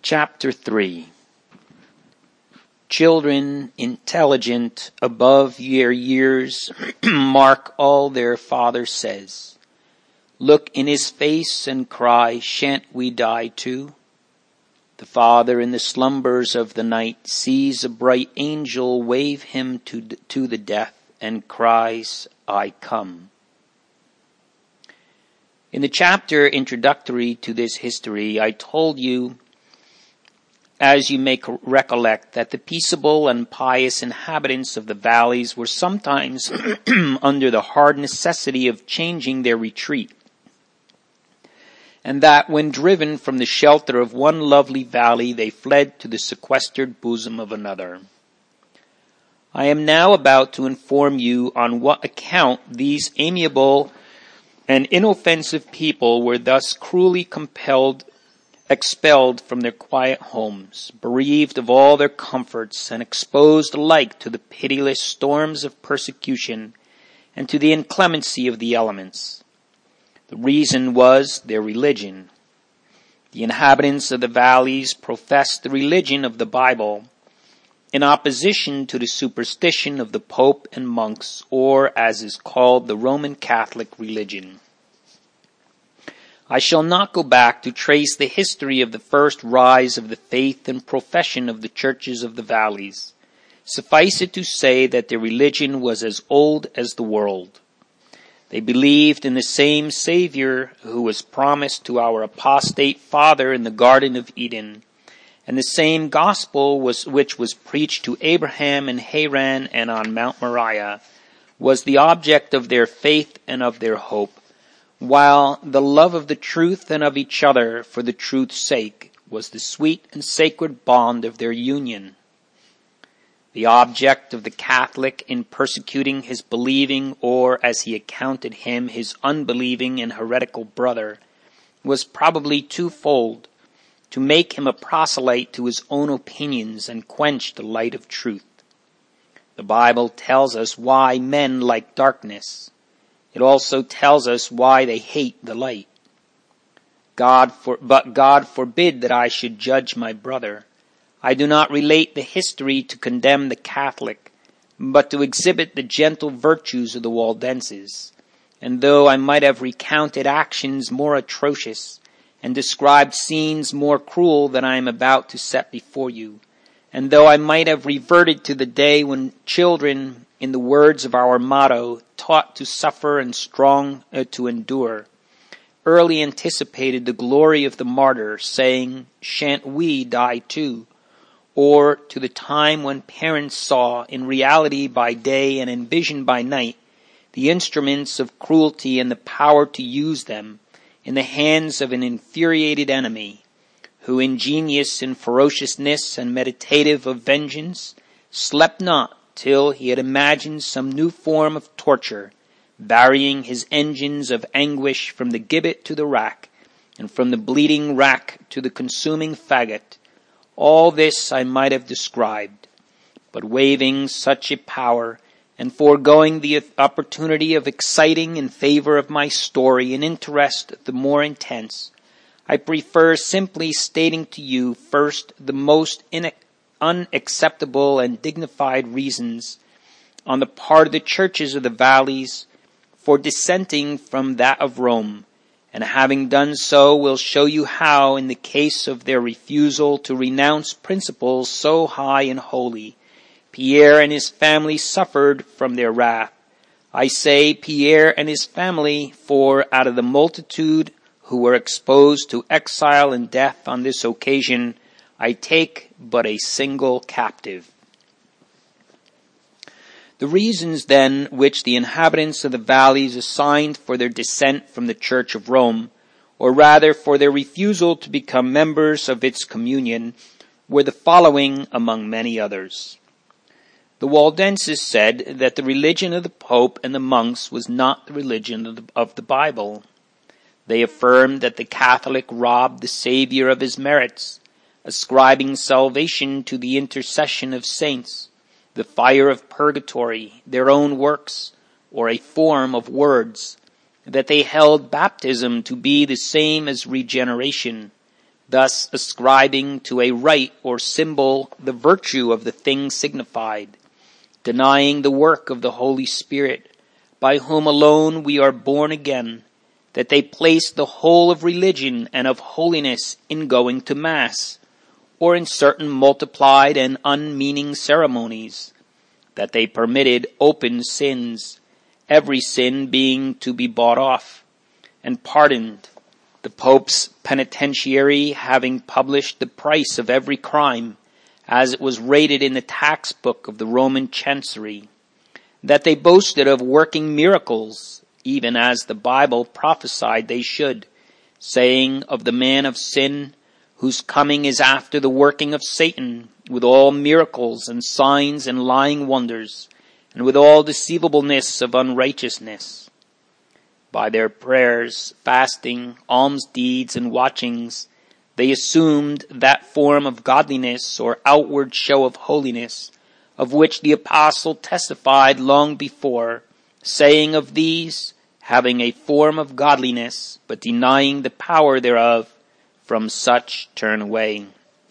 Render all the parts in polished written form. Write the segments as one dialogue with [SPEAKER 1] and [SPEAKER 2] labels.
[SPEAKER 1] Chapter 3. Children intelligent above their years mark all their father says. Look in his face and cry, shan't we die too? The father in the slumbers of the night sees a bright angel wave him to the death and cries, I come. In the chapter introductory to this history, I told you, as you may recollect, that the peaceable and pious inhabitants of the valleys were sometimes under the hard necessity of changing their retreat, and that when driven from the shelter of one lovely valley, they fled to the sequestered bosom of another. I am now about to inform you on what account these amiable and inoffensive people were thus cruelly expelled from their quiet homes, bereaved of all their comforts, and exposed alike to the pitiless storms of persecution and to the inclemency of the elements. The reason was their religion. The inhabitants of the valleys professed the religion of the Bible, in opposition to the superstition of the Pope and monks, or as is called the Roman Catholic religion. I shall not go back to trace the history of the first rise of the faith and profession of the churches of the valleys. Suffice it to say that their religion was as old as the world. They believed in the same Savior who was promised to our apostate father in the Garden of Eden, and the same gospel which was preached to Abraham and Haran and on Mount Moriah was the object of their faith and of their hope, while the love of the truth and of each other for the truth's sake was the sweet and sacred bond of their union. The object of the Catholic in persecuting his believing, or as he accounted him, his unbelieving and heretical brother, was probably twofold: to make him a proselyte to his own opinions and quench the light of truth. The Bible tells us why men like darkness. It also tells us why they hate the light. But God forbid that I should judge my brother. I do not relate the history to condemn the Catholic, but to exhibit the gentle virtues of the Waldenses. And though I might have recounted actions more atrocious, and described scenes more cruel than I am about to set before you, and though I might have reverted to the day when children, in the words of our motto, taught to suffer and strong to endure, early anticipated the glory of the martyr, saying, shan't we die too? Or to the time when parents saw, in reality by day and in vision by night, the instruments of cruelty and the power to use them in the hands of an infuriated enemy, who, ingenious in ferociousness and meditative of vengeance, slept not till he had imagined some new form of torture, varying his engines of anguish from the gibbet to the rack, and from the bleeding rack to the consuming faggot. All this I might have described, but waiving such a power, and foregoing the opportunity of exciting in favor of my story an interest the more intense, I prefer simply stating to you first the most unacceptable and dignified reasons on the part of the churches of the valleys for dissenting from that of Rome, and having done so will show you how, in the case of their refusal to renounce principles so high and holy, Pierre and his family suffered from their wrath. I say Pierre and his family, for out of the multitude who were exposed to exile and death on this occasion, I take but a single captive. The reasons, then, which the inhabitants of the valleys assigned for their dissent from the Church of Rome, or rather for their refusal to become members of its communion, were the following among many others. The Waldenses said that the religion of the Pope and the monks was not the religion of the Bible. They affirmed that the Catholic robbed the Savior of his merits, ascribing salvation to the intercession of saints, the fire of purgatory, their own works, or a form of words, that they held baptism to be the same as regeneration, thus ascribing to a rite or symbol the virtue of the thing signified, denying the work of the Holy Spirit, by whom alone we are born again, that they placed the whole of religion and of holiness in going to Mass, or in certain multiplied and unmeaning ceremonies, that they permitted open sins, every sin being to be bought off and pardoned, the Pope's penitentiary having published the price of every crime, as it was rated in the tax book of the Roman Chancery, that they boasted of working miracles, even as the Bible prophesied they should, saying of the man of sin, whose coming is after the working of Satan, with all miracles and signs and lying wonders, and with all deceivableness of unrighteousness. By their prayers, fasting, alms deeds, and watchings, they assumed that form of godliness or outward show of holiness, of which the apostle testified long before, saying of these, having a form of godliness, but denying the power thereof, from such turn away.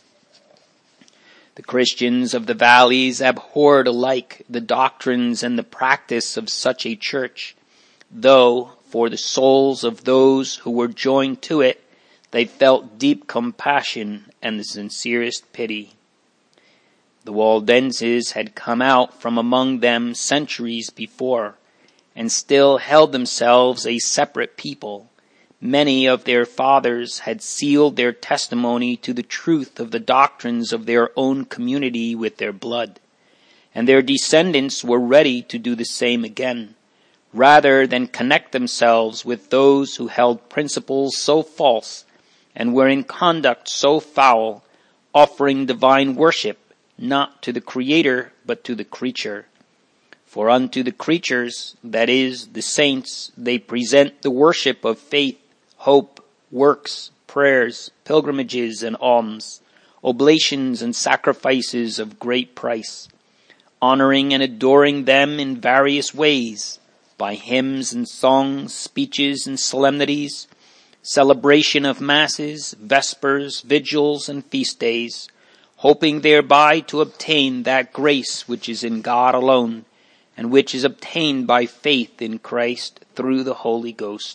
[SPEAKER 1] The Christians of the valleys abhorred alike the doctrines and the practice of such a church, though, for the souls of those who were joined to it, they felt deep compassion and the sincerest pity. The Waldenses had come out from among them centuries before, and still held themselves a separate people. Many of their fathers had sealed their testimony to the truth of the doctrines of their own community with their blood, and their descendants were ready to do the same again, rather than connect themselves with those who held principles so false and were in conduct so foul, offering divine worship not to the Creator but to the creature. For unto the creatures, that is, the saints, they present the worship of faith, hope, works, prayers, pilgrimages, and alms, oblations and sacrifices of great price, honoring and adoring them in various ways, by hymns and songs, speeches and solemnities, celebration of masses, vespers, vigils, and feast days, hoping thereby to obtain that grace which is in God alone, and which is obtained by faith in Christ through the Holy Ghost.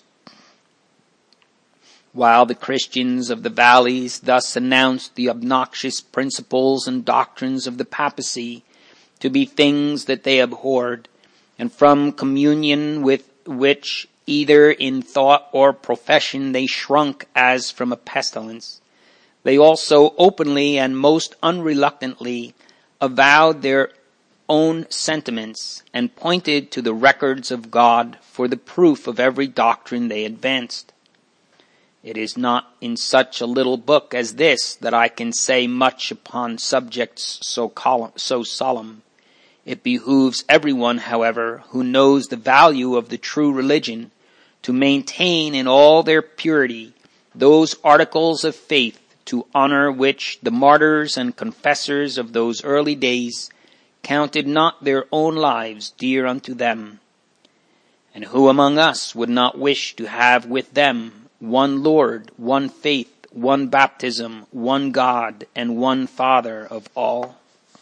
[SPEAKER 1] While the Christians of the valleys thus announced the obnoxious principles and doctrines of the papacy to be things that they abhorred, and from communion with which, either in thought or profession, they shrunk as from a pestilence, they also openly and most unreluctantly avowed their own sentiments and pointed to the records of God for the proof of every doctrine they advanced. It is not in such a little book as this that I can say much upon subjects so solemn. It behooves everyone, however, who knows the value of the true religion, to maintain in all their purity those articles of faith to honor which the martyrs and confessors of those early days counted not their own lives dear unto them. And who among us would not wish to have with them one Lord, one faith, one baptism, one God, and one Father of all?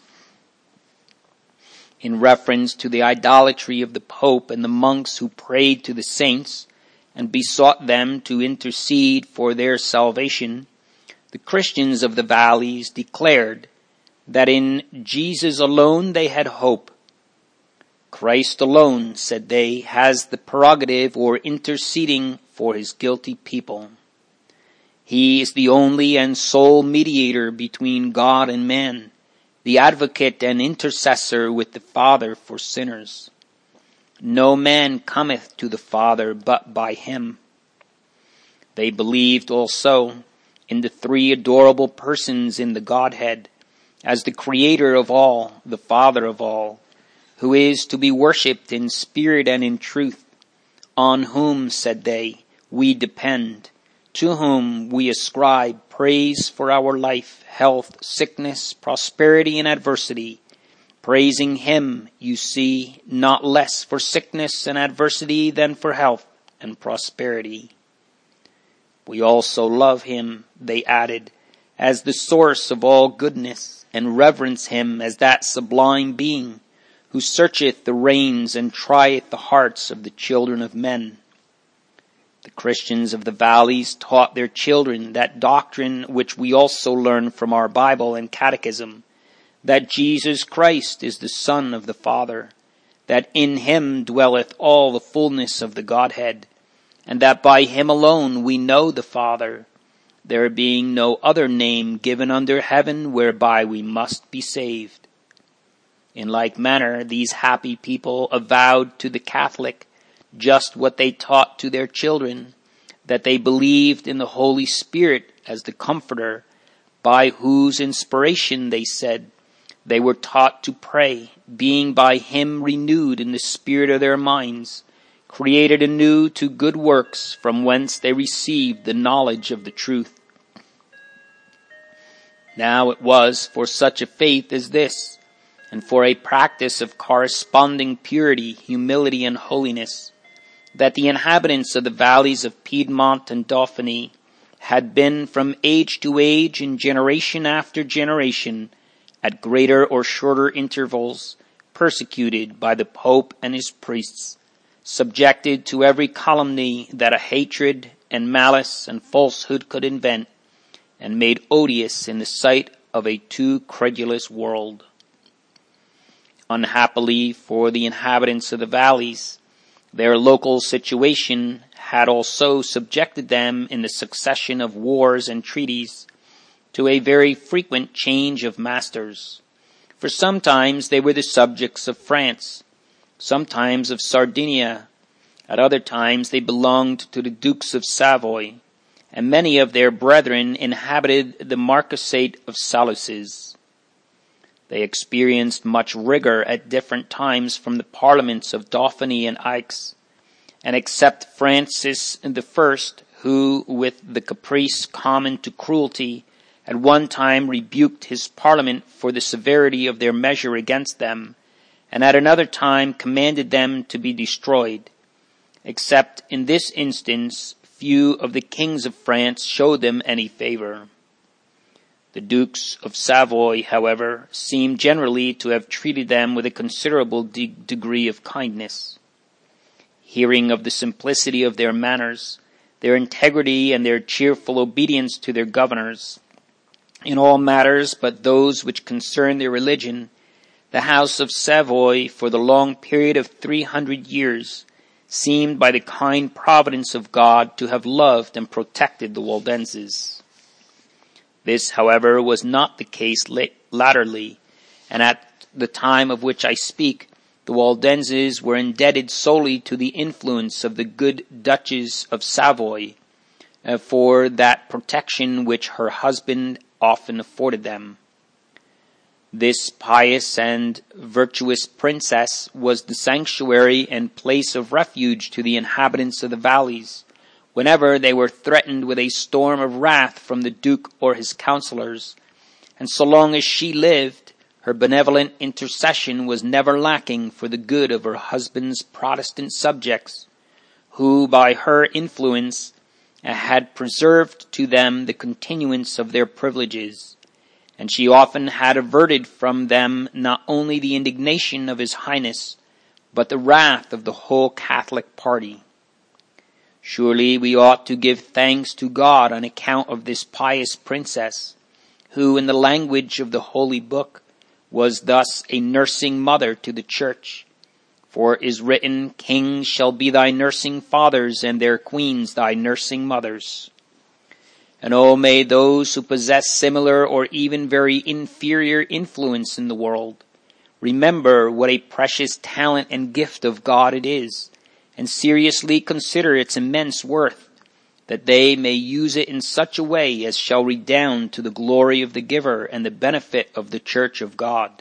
[SPEAKER 1] In reference to the idolatry of the Pope and the monks who prayed to the saints and besought them to intercede for their salvation, the Christians of the valleys declared that in Jesus alone they had hope. Christ alone, said they, has the prerogative or interceding for his guilty people. He is the only and sole mediator between God and man, the advocate and intercessor with the Father for sinners. No man cometh to the Father but by him. They believed also in the three adorable persons in the Godhead, as the Creator of all, the Father of all, who is to be worshipped in spirit and in truth, on whom, said they, we depend, to whom we ascribe praise for our life, health, sickness, prosperity, and adversity, praising him, you see, not less for sickness and adversity than for health and prosperity. We also love him, they added, as the source of all goodness, and reverence him as that sublime being who searcheth the reins and trieth the hearts of the children of men. The Christians of the valleys taught their children that doctrine which we also learn from our Bible and Catechism, that Jesus Christ is the Son of the Father, that in him dwelleth all the fullness of the Godhead, and that by him alone we know the Father, there being no other name given under heaven whereby we must be saved. In like manner, these happy people avowed to the Catholic just what they taught to their children, that they believed in the Holy Spirit as the Comforter, by whose inspiration, they said, they were taught to pray, being by him renewed in the spirit of their minds, created anew to good works, from whence they received the knowledge of the truth. Now it was for such a faith as this, and for a practice of corresponding purity, humility, and holiness, that the inhabitants of the valleys of Piedmont and Dauphiny had been from age to age and generation after generation, at greater or shorter intervals, persecuted by the Pope and his priests, subjected to every calumny that a hatred and malice and falsehood could invent, and made odious in the sight of a too credulous world. Unhappily for the inhabitants of the valleys, their local situation had also subjected them in the succession of wars and treaties to a very frequent change of masters. For sometimes they were the subjects of France, sometimes of Sardinia, at other times they belonged to the Dukes of Savoy, and many of their brethren inhabited the Marquisate of Saluces. They experienced much rigor at different times from the parliaments of Dauphiny and Aix, and except Francis I, who, with the caprice common to cruelty, at one time rebuked his parliament for the severity of their measure against them, and at another time commanded them to be destroyed. Except in this instance, few of the kings of France showed them any favor. The Dukes of Savoy, however, seem generally to have treated them with a considerable degree of kindness. Hearing of the simplicity of their manners, their integrity, and their cheerful obedience to their governors, in all matters but those which concern their religion, the House of Savoy, for the long period of 300 years, seemed by the kind providence of God to have loved and protected the Waldenses. This, however, was not the case latterly, and at the time of which I speak, the Waldenses were indebted solely to the influence of the good Duchess of Savoy for that protection which her husband often afforded them. This pious and virtuous princess was the sanctuary and place of refuge to the inhabitants of the valleys, whenever they were threatened with a storm of wrath from the Duke or his counselors, and so long as she lived, her benevolent intercession was never lacking for the good of her husband's Protestant subjects, who by her influence had preserved to them the continuance of their privileges, and she often had averted from them not only the indignation of His Highness, but the wrath of the whole Catholic party. Surely we ought to give thanks to God on account of this pious princess, who, in the language of the Holy Book, was thus a nursing mother to the Church. For it is written, "Kings shall be thy nursing fathers, and their queens thy nursing mothers." And oh, may those who possess similar or even very inferior influence in the world remember what a precious talent and gift of God it is, and seriously consider its immense worth, that they may use it in such a way as shall redound to the glory of the giver and the benefit of the Church of God.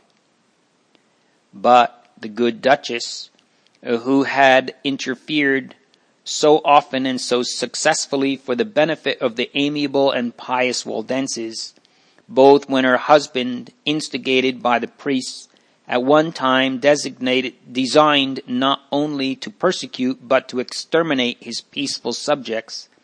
[SPEAKER 1] But the good Duchess, who had interfered so often and so successfully for the benefit of the amiable and pious Waldenses, both when her husband, instigated by the priests, at one time designed not only to persecute but to exterminate his peaceful subjects,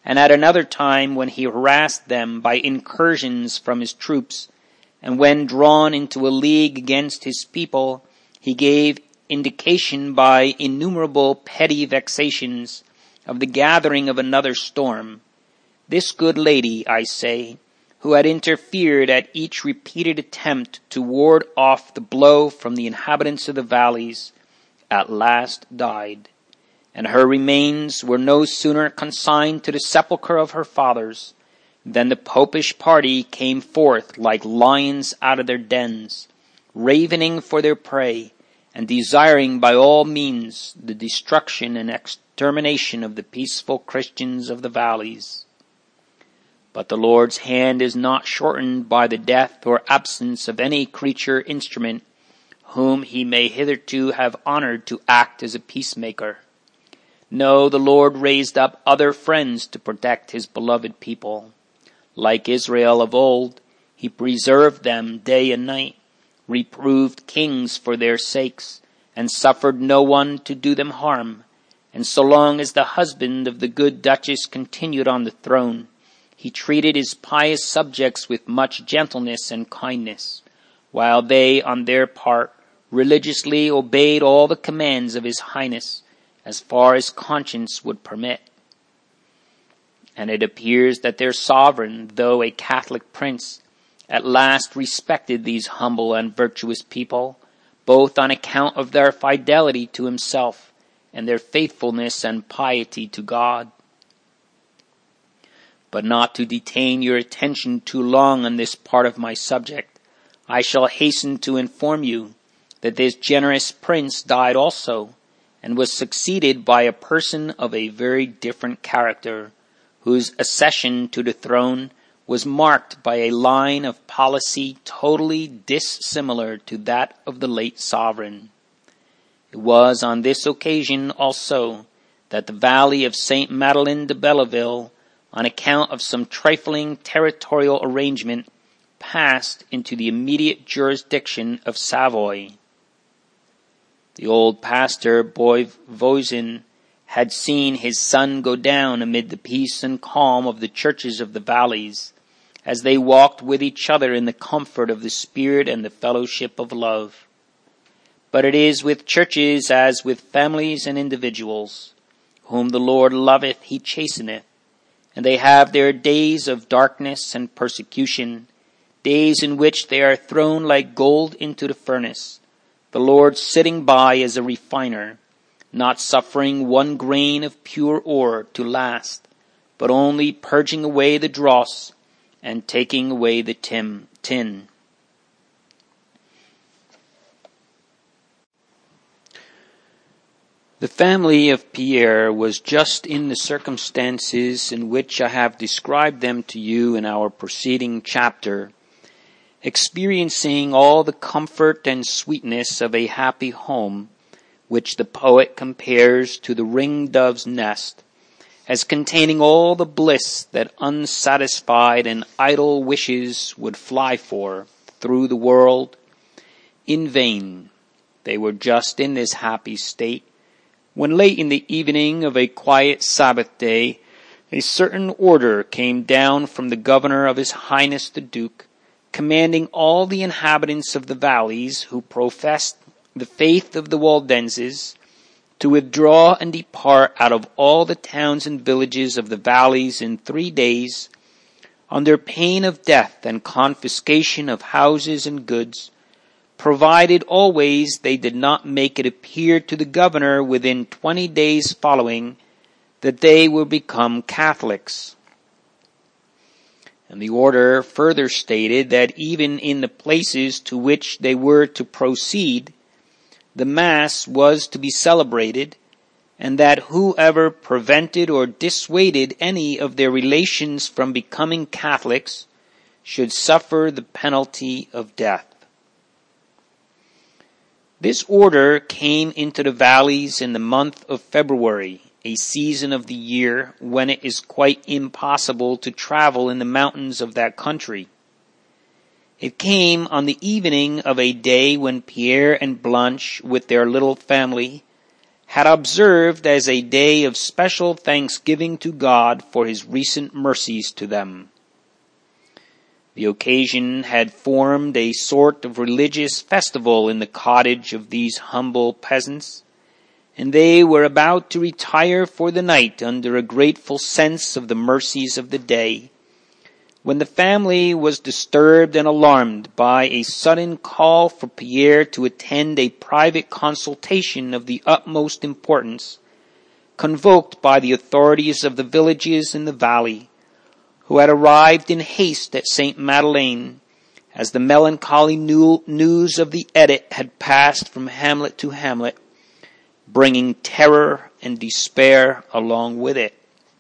[SPEAKER 1] and at another time when he harassed them by incursions from his troops, and when drawn into a league against his people, he gave indication by innumerable petty vexations of the gathering of another storm. This good lady, I say, who had interfered at each repeated attempt to ward off the blow from the inhabitants of the valleys, at last died, and her remains were no sooner consigned to the sepulchre of her fathers than the popish party came forth like lions out of their dens, ravening for their prey, and desiring by all means the destruction and extermination of the peaceful Christians of the valleys. But the Lord's hand is not shortened by the death or absence of any creature instrument whom he may hitherto have honored to act as a peacemaker. No, the Lord raised up other friends to protect his beloved people. Like Israel of old, he preserved them day and night, reproved kings for their sakes, and suffered no one to do them harm. And so long as the husband of the good Duchess continued on the throne, he treated his pious subjects with much gentleness and kindness, while they, on their part, religiously obeyed all the commands of his Highness, as far as conscience would permit. And it appears that their sovereign, though a Catholic prince, at last respected these humble and virtuous people, both on account of their fidelity to himself and their faithfulness and piety to God. But not to detain your attention too long on this part of my subject, I shall hasten to inform you that this generous prince died also, and was succeeded by a person of a very different character, whose accession to the throne was marked by a line of policy totally dissimilar to that of the late sovereign. It was on this occasion also that the valley of Saint Madeleine de Belleville, on account of some trifling territorial arrangement, passed into the immediate jurisdiction of Savoy. The old pastor, Boivozin, had seen his son go down amid the peace and calm of the churches of the valleys, as they walked with each other in the comfort of the Spirit and the fellowship of love. But it is with churches as with families and individuals. Whom the Lord loveth, he chasteneth, and they have their days of darkness and persecution, days in which they are thrown like gold into the furnace, the Lord sitting by as a refiner, not suffering one grain of pure ore to last, but only purging away the dross and taking away the tin. The family of Pierre was just in the circumstances in which I have described them to you in our preceding chapter, experiencing all the comfort and sweetness of a happy home, which the poet compares to the ring-dove's nest, as containing all the bliss that unsatisfied and idle wishes would fly for through the world. In vain they were just in this happy state, when late in the evening of a quiet Sabbath day, a certain order came down from the governor of His Highness the Duke, commanding all the inhabitants of the valleys who professed the faith of the Waldenses to withdraw and depart out of all the towns and villages of the valleys in 3 days, under pain of death and confiscation of houses and goods, provided always they did not make it appear to the governor within 20 days following that they were become Catholics. And the order further stated that even in the places to which they were to proceed, the Mass was to be celebrated, and that whoever prevented or dissuaded any of their relations from becoming Catholics should suffer the penalty of death. This order came into the valleys in the month of February, a season of the year when it is quite impossible to travel in the mountains of that country. It came on the evening of a day when Pierre and Blanche, with their little family, had observed as a day of special thanksgiving to God for his recent mercies to them. The occasion had formed a sort of religious festival in the cottage of these humble peasants, and they were about to retire for the night under a grateful sense of the mercies of the day, when the family was disturbed and alarmed by a sudden call for Pierre to attend a private consultation of the utmost importance, convoked by the authorities of the villages in the valley, who had arrived in haste at St. Madeleine, as the melancholy news of the edict had passed from hamlet to hamlet, bringing terror and despair along with it.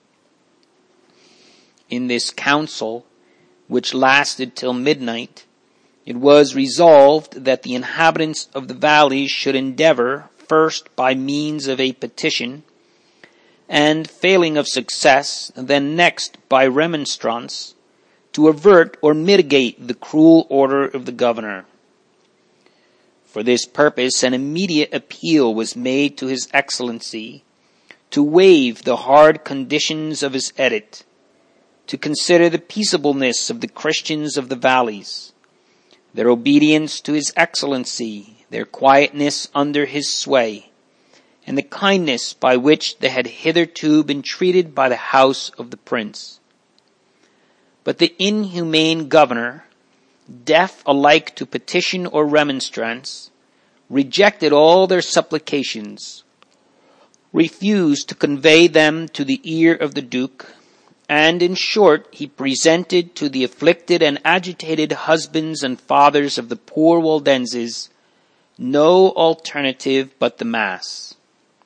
[SPEAKER 1] In this council, which lasted till midnight, it was resolved that the inhabitants of the valleys should endeavor, first by means of a petition, and failing of success, then next by remonstrance, to avert or mitigate the cruel order of the governor. For this purpose an immediate appeal was made to His Excellency to waive the hard conditions of his edict, to consider the peaceableness of the Christians of the valleys, their obedience to His Excellency, their quietness under His sway, and the kindness by which they had hitherto been treated by the house of the prince. But the inhumane governor, deaf alike to petition or remonstrance, rejected all their supplications, refused to convey them to the ear of the duke, and in short he presented to the afflicted and agitated husbands and fathers of the poor Waldenses no alternative but the mass.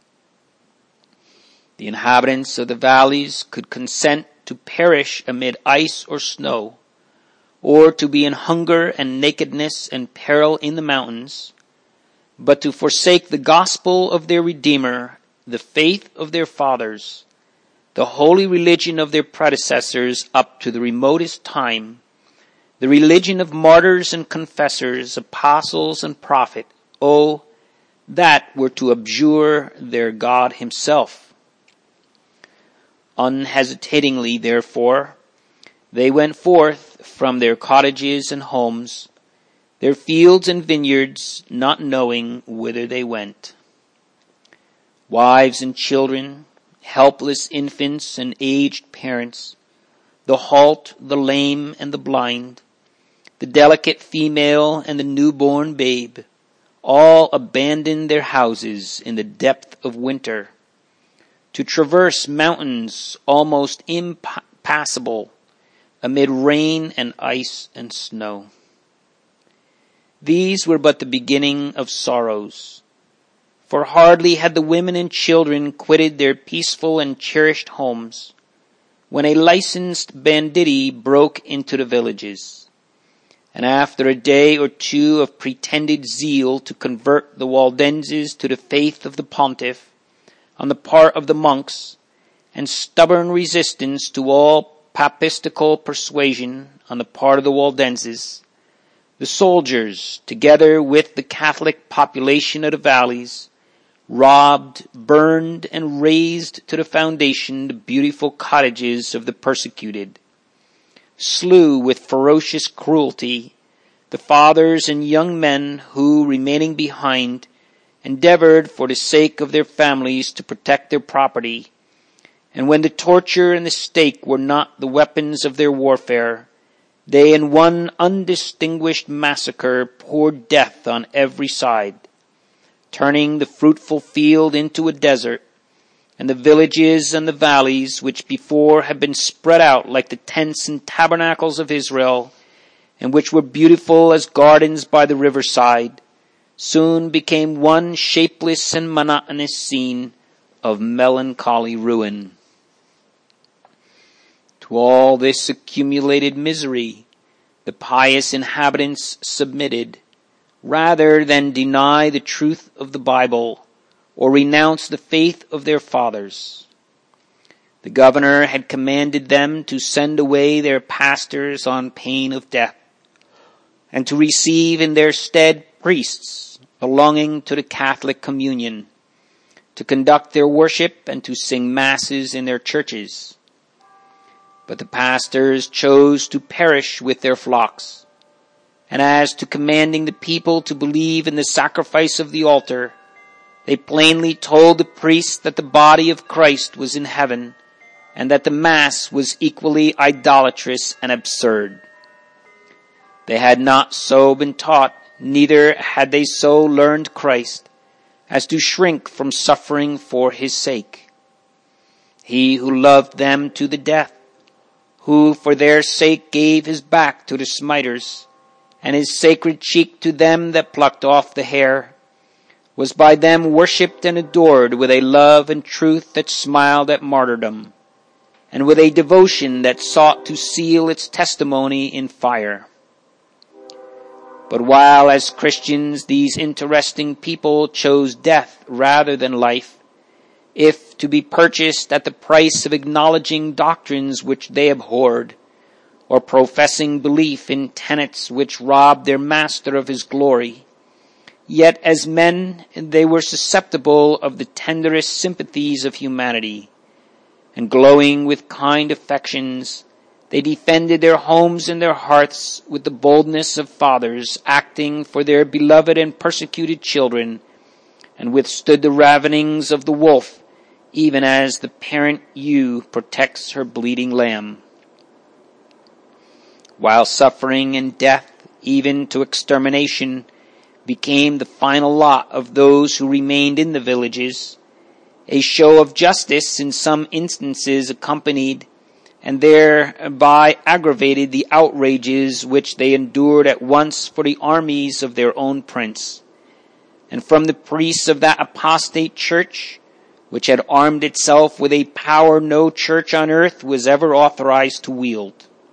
[SPEAKER 1] The inhabitants of the valleys could consent to perish amid ice or snow, or to be in hunger and nakedness and peril in the mountains, but to forsake the gospel of their Redeemer, the faith of their fathers, the holy religion of their predecessors up to the remotest time, the religion of martyrs and confessors, apostles and prophets, that were to abjure their God Himself. Unhesitatingly, therefore, they went forth from their cottages and homes, their fields and vineyards, not knowing whither they went. Wives and children, helpless infants and aged parents, the halt, the lame, and the blind, the delicate female and the newborn babe, all abandoned their houses in the depth of winter, to traverse mountains almost impassable amid rain and ice and snow. These were but the beginning of sorrows, for hardly had the women and children quitted their peaceful and cherished homes when a licensed banditti broke into the villages, and after a day or two of pretended zeal to convert the Waldenses to the faith of the pontiff on the part of the monks, and stubborn resistance to all papistical persuasion on the part of the Waldenses, the soldiers, together with the Catholic population of the valleys, robbed, burned, and razed to the foundation the beautiful cottages of the persecuted, slew with ferocious cruelty the fathers and young men who, remaining behind, endeavored for the sake of their families to protect their property, and when the torture and the stake were not the weapons of their warfare, they in one undistinguished massacre poured death on every side, turning the fruitful field into a desert, and the villages and the valleys which before had been spread out like the tents and tabernacles of Israel, and which were beautiful as gardens by the riverside, soon became one shapeless and monotonous scene of melancholy ruin. To all this accumulated misery, the pious inhabitants submitted, rather than deny the truth of the Bible or renounce the faith of their fathers. The governor had commanded them to send away their pastors on pain of death, and to receive in their stead priests belonging to the Catholic communion, to conduct their worship and to sing masses in their churches. But the pastors chose to perish with their flocks. And as to commanding the people to believe in the sacrifice of the altar, they plainly told the priests that the body of Christ was in heaven, and that the Mass was equally idolatrous and absurd. They had not so been taught, neither had they so learned Christ, as to shrink from suffering for his sake. He who loved them to the death, who for their sake gave his back to the smiters, and his sacred cheek to them that plucked off the hair, was by them worshipped and adored with a love and truth that smiled at martyrdom, and with a devotion that sought to seal its testimony in fire. But while as Christians these interesting people chose death rather than life, if to be purchased at the price of acknowledging doctrines which they abhorred, or professing belief in tenets which robbed their master of his glory, yet as men they were susceptible of the tenderest sympathies of humanity, and glowing with kind affections, they defended their homes and their hearths with the boldness of fathers acting for their beloved and persecuted children, and withstood the ravenings of the wolf, even as the parent ewe protects her bleating lamb. While suffering and death, even to extermination, became the final lot of those who remained in the villages, a show of justice in some instances accompanied and thereby aggravated the outrages which they endured at once for the armies of their own prince, and from the priests of that apostate church, which had armed itself with a power no church on earth was ever authorized to wield.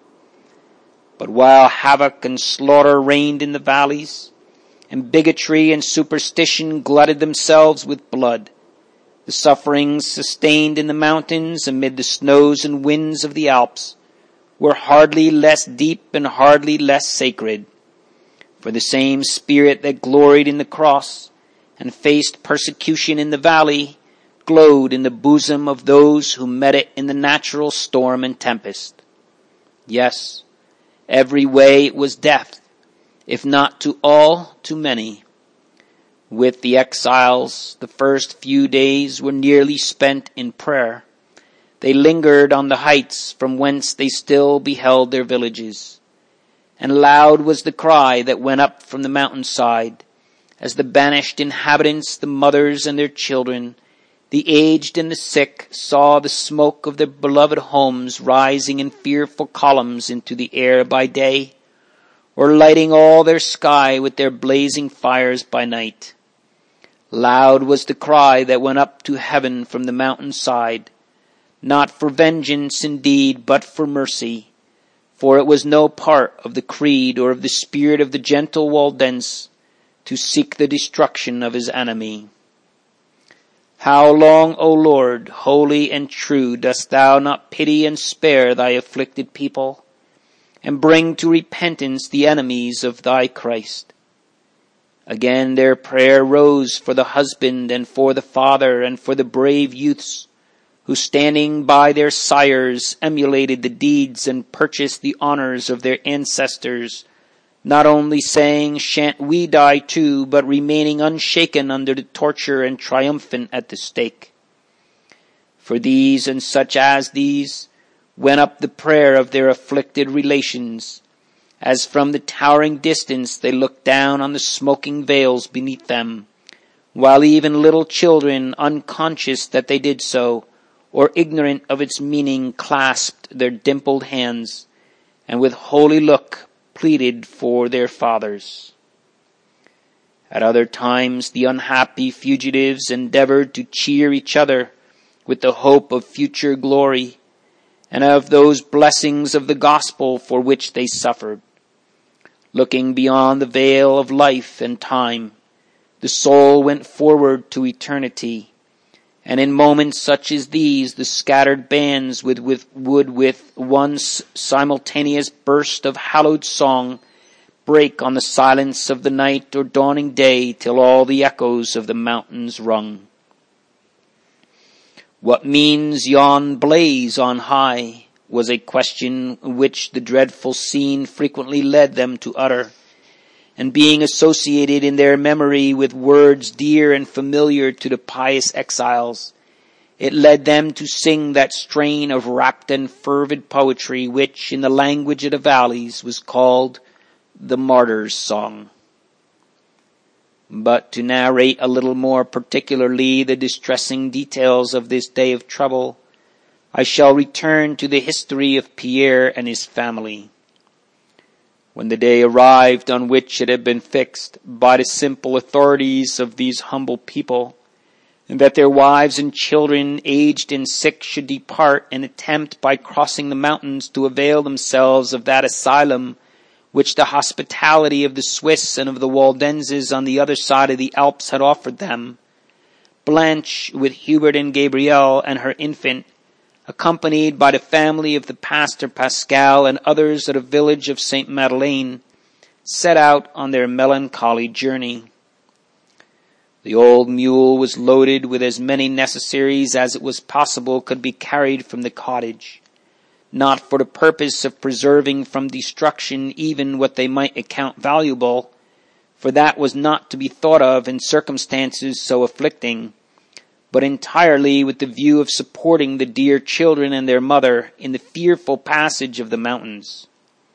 [SPEAKER 1] But while havoc and slaughter reigned in the valleys, and bigotry and superstition glutted themselves with blood, the sufferings sustained in the mountains amid the snows and winds of the Alps were hardly less deep and hardly less sacred. For the same spirit that gloried in the cross and faced persecution in the valley glowed in the bosom of those who met it in the natural storm and tempest. Yes, every way it was death, if not to all, to many. With the exiles, the first few days were nearly spent in prayer. They lingered on the heights from whence they still beheld their villages. And loud was the cry that went up from the mountainside, as the banished inhabitants, the mothers and their children, the aged and the sick, saw the smoke of their beloved homes rising in fearful columns into the air by day, or lighting all their sky with their blazing fires by night. Loud was the cry that went up to heaven from the mountainside, not for vengeance indeed, but for mercy, for it was no part of the creed or of the spirit of the gentle Waldense to seek the destruction of his enemy. How long, O Lord, holy and true, dost thou not pity and spare thy afflicted people, and bring to repentance the enemies of thy Christ? Again their prayer rose for the husband and for the father and for the brave youths who, standing by their sires, emulated the deeds and purchased the honors of their ancestors, not only saying, "Shan't we die too," but remaining unshaken under the torture and triumphant at the stake. For these and such as these went up the prayer of their afflicted relations, as from the towering distance they looked down on the smoking vales beneath them, while even little children, unconscious that they did so, or ignorant of its meaning, clasped their dimpled hands, and with holy look pleaded for their fathers. At other times the unhappy fugitives endeavored to cheer each other with the hope of future glory, and of those blessings of the gospel for which they suffered. Looking beyond the veil of life and time, the soul went forward to eternity, and in moments such as these the scattered bands would with one simultaneous burst of hallowed song break on the silence of the night or dawning day till all the echoes of the mountains rung. What means yon blaze on high? Was a question which the dreadful scene frequently led them to utter, and being associated in their memory with words dear and familiar to the pious exiles, it led them to sing that strain of rapt and fervid poetry which, in the language of the valleys, was called the Martyr's Song. But to narrate a little more particularly the distressing details of this day of trouble, I shall return to the history of Pierre and his family. When the day arrived on which it had been fixed by the simple authorities of these humble people, and that their wives and children, aged and sick, should depart and attempt by crossing the mountains to avail themselves of that asylum which the hospitality of the Swiss and of the Waldenses on the other side of the Alps had offered them, Blanche, with Hubert and Gabrielle and her infant, accompanied by the family of the pastor Pascal and others at a village of Saint Madeleine, set out on their melancholy journey. The old mule was loaded with as many necessaries as it was possible could be carried from the cottage, not for the purpose of preserving from destruction even what they might account valuable, for that was not to be thought of in circumstances so afflicting, but entirely with the view of supporting the dear children and their mother in the fearful passage of the mountains.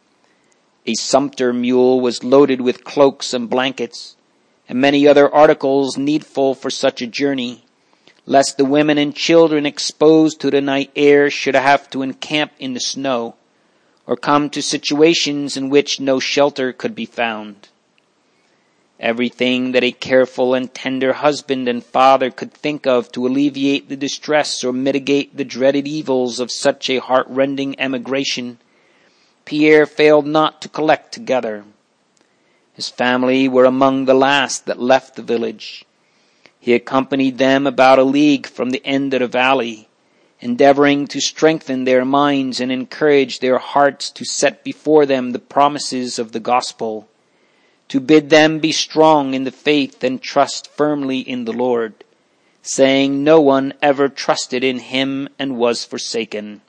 [SPEAKER 1] A sumpter mule was loaded with cloaks and blankets, and many other articles needful for such a journey, lest the women and children exposed to the night air should have to encamp in the snow, or come to situations in which no shelter could be found. Everything that a careful and tender husband and father could think of to alleviate the distress or mitigate the dreaded evils of such a heart-rending emigration, Pierre failed not to collect together. His family were among the last that left the village. He accompanied them about a league from the end of the valley, endeavoring to strengthen their minds and encourage their hearts to set before them the promises of the gospel, to bid them be strong in the faith and trust firmly in the Lord, saying no one ever trusted in him and was forsaken.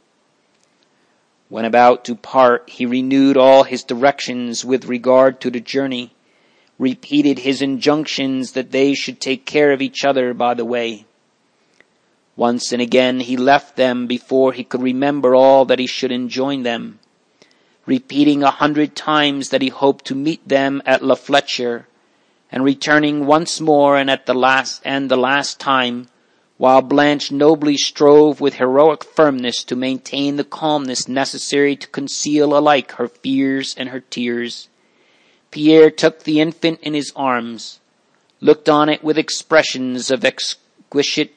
[SPEAKER 1] When about to part, he renewed all his directions with regard to the journey, repeated his injunctions that they should take care of each other by the way. Once and again he left them before he could remember all that he should enjoin them, repeating 100 times that he hoped to meet them at La Fletcher, and returning once more and the last time, while Blanche nobly strove with heroic firmness to maintain the calmness necessary to conceal alike her fears and her tears. Pierre took the infant in his arms, looked on it with expressions of exquisite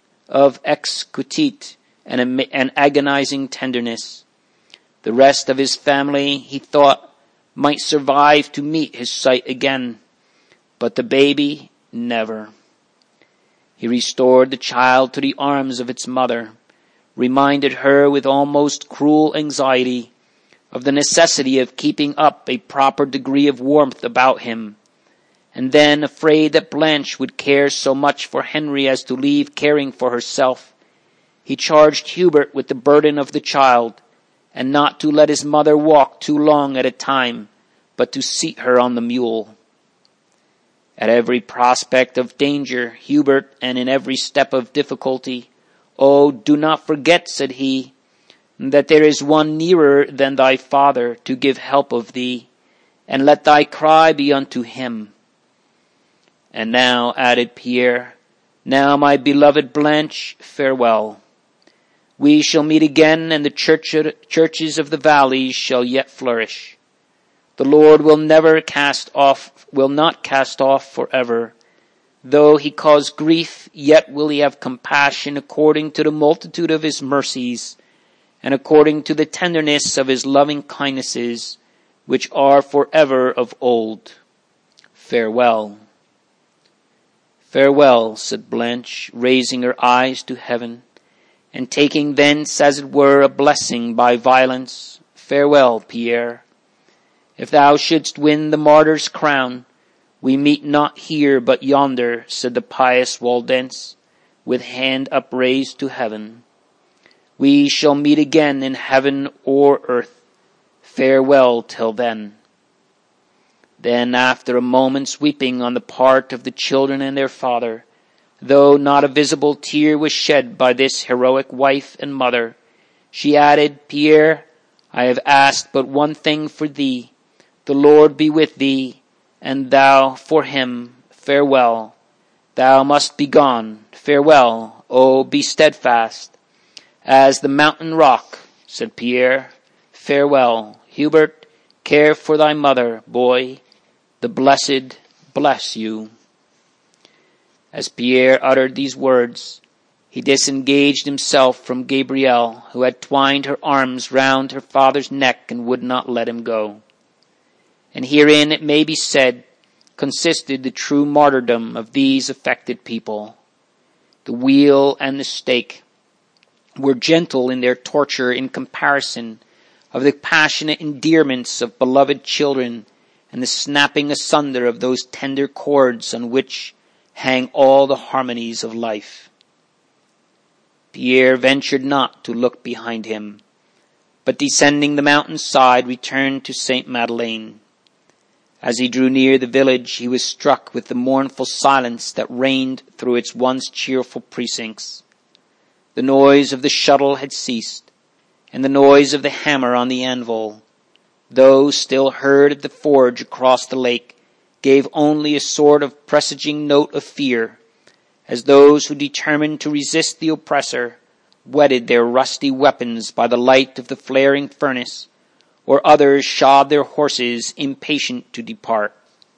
[SPEAKER 1] and agonizing tenderness. The rest of his family, he thought, might survive to meet his sight again, but the baby, never. He restored the child to the arms of its mother, reminded her with almost cruel anxiety of the necessity of keeping up a proper degree of warmth about him, and then, afraid that Blanche would care so much for Henry as to leave caring for herself, he charged Hubert with the burden of the child, and not to let his mother walk too long at a time, but to seat her on the mule. At every prospect of danger, Hubert, and in every step of difficulty, "Oh, do not forget," said he, "that there is one nearer than thy father to give help of thee, and let thy cry be unto him." "And now," added Pierre, "now, my beloved Blanche, farewell. We shall meet again, and the churches of the valleys shall yet flourish. The Lord will not cast off forever. Though he cause grief, yet will he have compassion according to the multitude of his mercies, and according to the tenderness of his loving kindnesses, which are forever of old. Farewell." "Farewell," said Blanche, raising her eyes to heaven, and taking thence, as it were, a blessing by violence. "Farewell, Pierre. If thou shouldst win the martyr's crown, we meet not here but yonder," said the pious Waldense, with hand upraised to heaven. We shall meet again in heaven or earth. Farewell till then. Then, after a moment's weeping on the part of the children and their father, though not a visible tear was shed by this heroic wife and mother, she added, Pierre, I have asked but one thing for thee. The Lord be with thee, and thou for him. Farewell. Thou must be gone. Farewell. Oh, be steadfast as the mountain rock, said Pierre. Farewell. Hubert, care for thy mother, boy. The blessed bless you. As Pierre uttered these words, he disengaged himself from Gabrielle, who had twined her arms round her father's neck and would not let him go. And herein, it may be said, consisted the true martyrdom of these affected people. The wheel and the stake were gentle in their torture in comparison of the passionate endearments of beloved children and the snapping asunder of those tender cords on which hang all the harmonies of life. Pierre ventured not to look behind him, but descending the mountain side returned to Saint Madeleine. As he drew near the village, he was struck with the mournful silence that reigned through its once cheerful precincts. The noise of the shuttle had ceased, and the noise of the hammer on the anvil, though still heard at the forge across the lake, gave only a sort of presaging note of fear, as those who determined to resist the oppressor whetted their rusty weapons by the light of the flaring furnace, or others shod their horses, impatient to depart.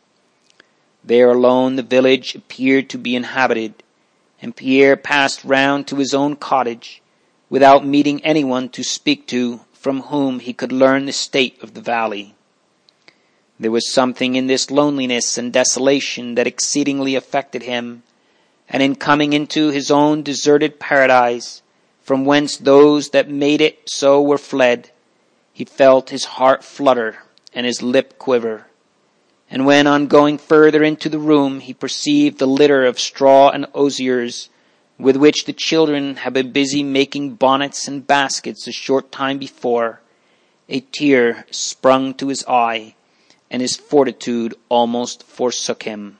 [SPEAKER 1] There alone the village appeared to be inhabited, and Pierre passed round to his own cottage, without meeting anyone to speak to, from whom he could learn the state of the valley. There was something in this loneliness and desolation that exceedingly affected him, and in coming into his own deserted paradise, from whence those that made it so were fled, he felt his heart flutter and his lip quiver. And when, on going further into the room, he perceived the litter of straw and osiers with which the children had been busy making bonnets and baskets a short time before, a tear sprung to his eye, and his fortitude almost forsook him.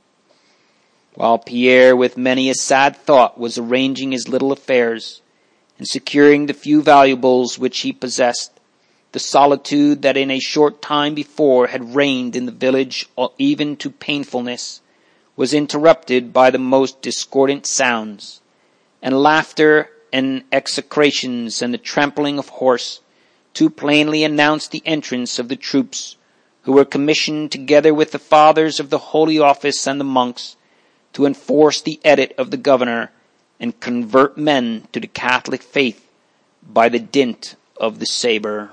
[SPEAKER 1] While Pierre, with many a sad thought, was arranging his little affairs, and securing the few valuables which he possessed, the solitude that in a short time before had reigned in the village even to painfulness was interrupted by the most discordant sounds, and laughter and execrations and the trampling of horse too plainly announced the entrance of the troops, who were commissioned together with the fathers of the Holy Office and the monks to enforce the edict of the governor and convert men to the Catholic faith by the dint of the saber.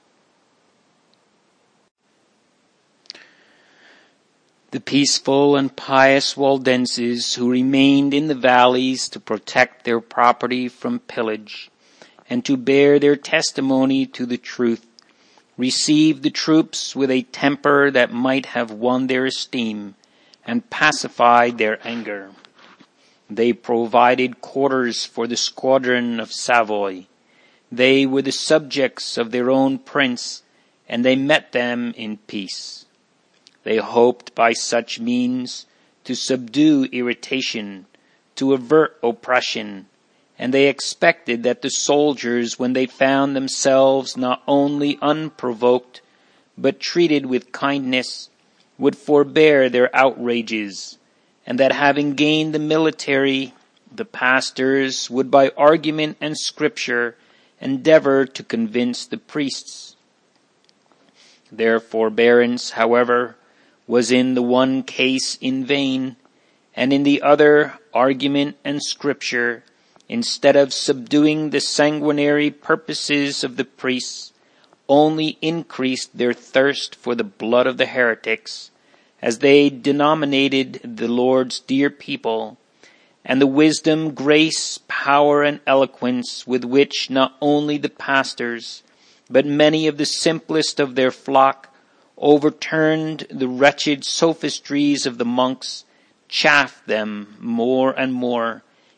[SPEAKER 1] The peaceful and pious Waldenses who remained in the valleys to protect their property from pillage and to bear their testimony to the truth received the troops with a temper that might have won their esteem and pacified their anger. They provided quarters for the squadron of Savoy. They were the subjects of their own prince, and they met them in peace. They hoped by such means to subdue irritation, to avert oppression, and they expected that the soldiers, when they found themselves not only unprovoked, but treated with kindness, would forbear their outrages, and that having gained the military, the pastors would by argument and scripture endeavor to convince the priests. Their forbearance, however, was in the one case in vain, and in the other, argument and scripture, instead of subduing the sanguinary purposes of the priests, only increased their thirst for the blood of the heretics, as they denominated the Lord's dear people, and the wisdom, grace, power, and eloquence with which not only the pastors, but many of the simplest of their flock overturned the wretched sophistries of the monks, chaffed them more and more,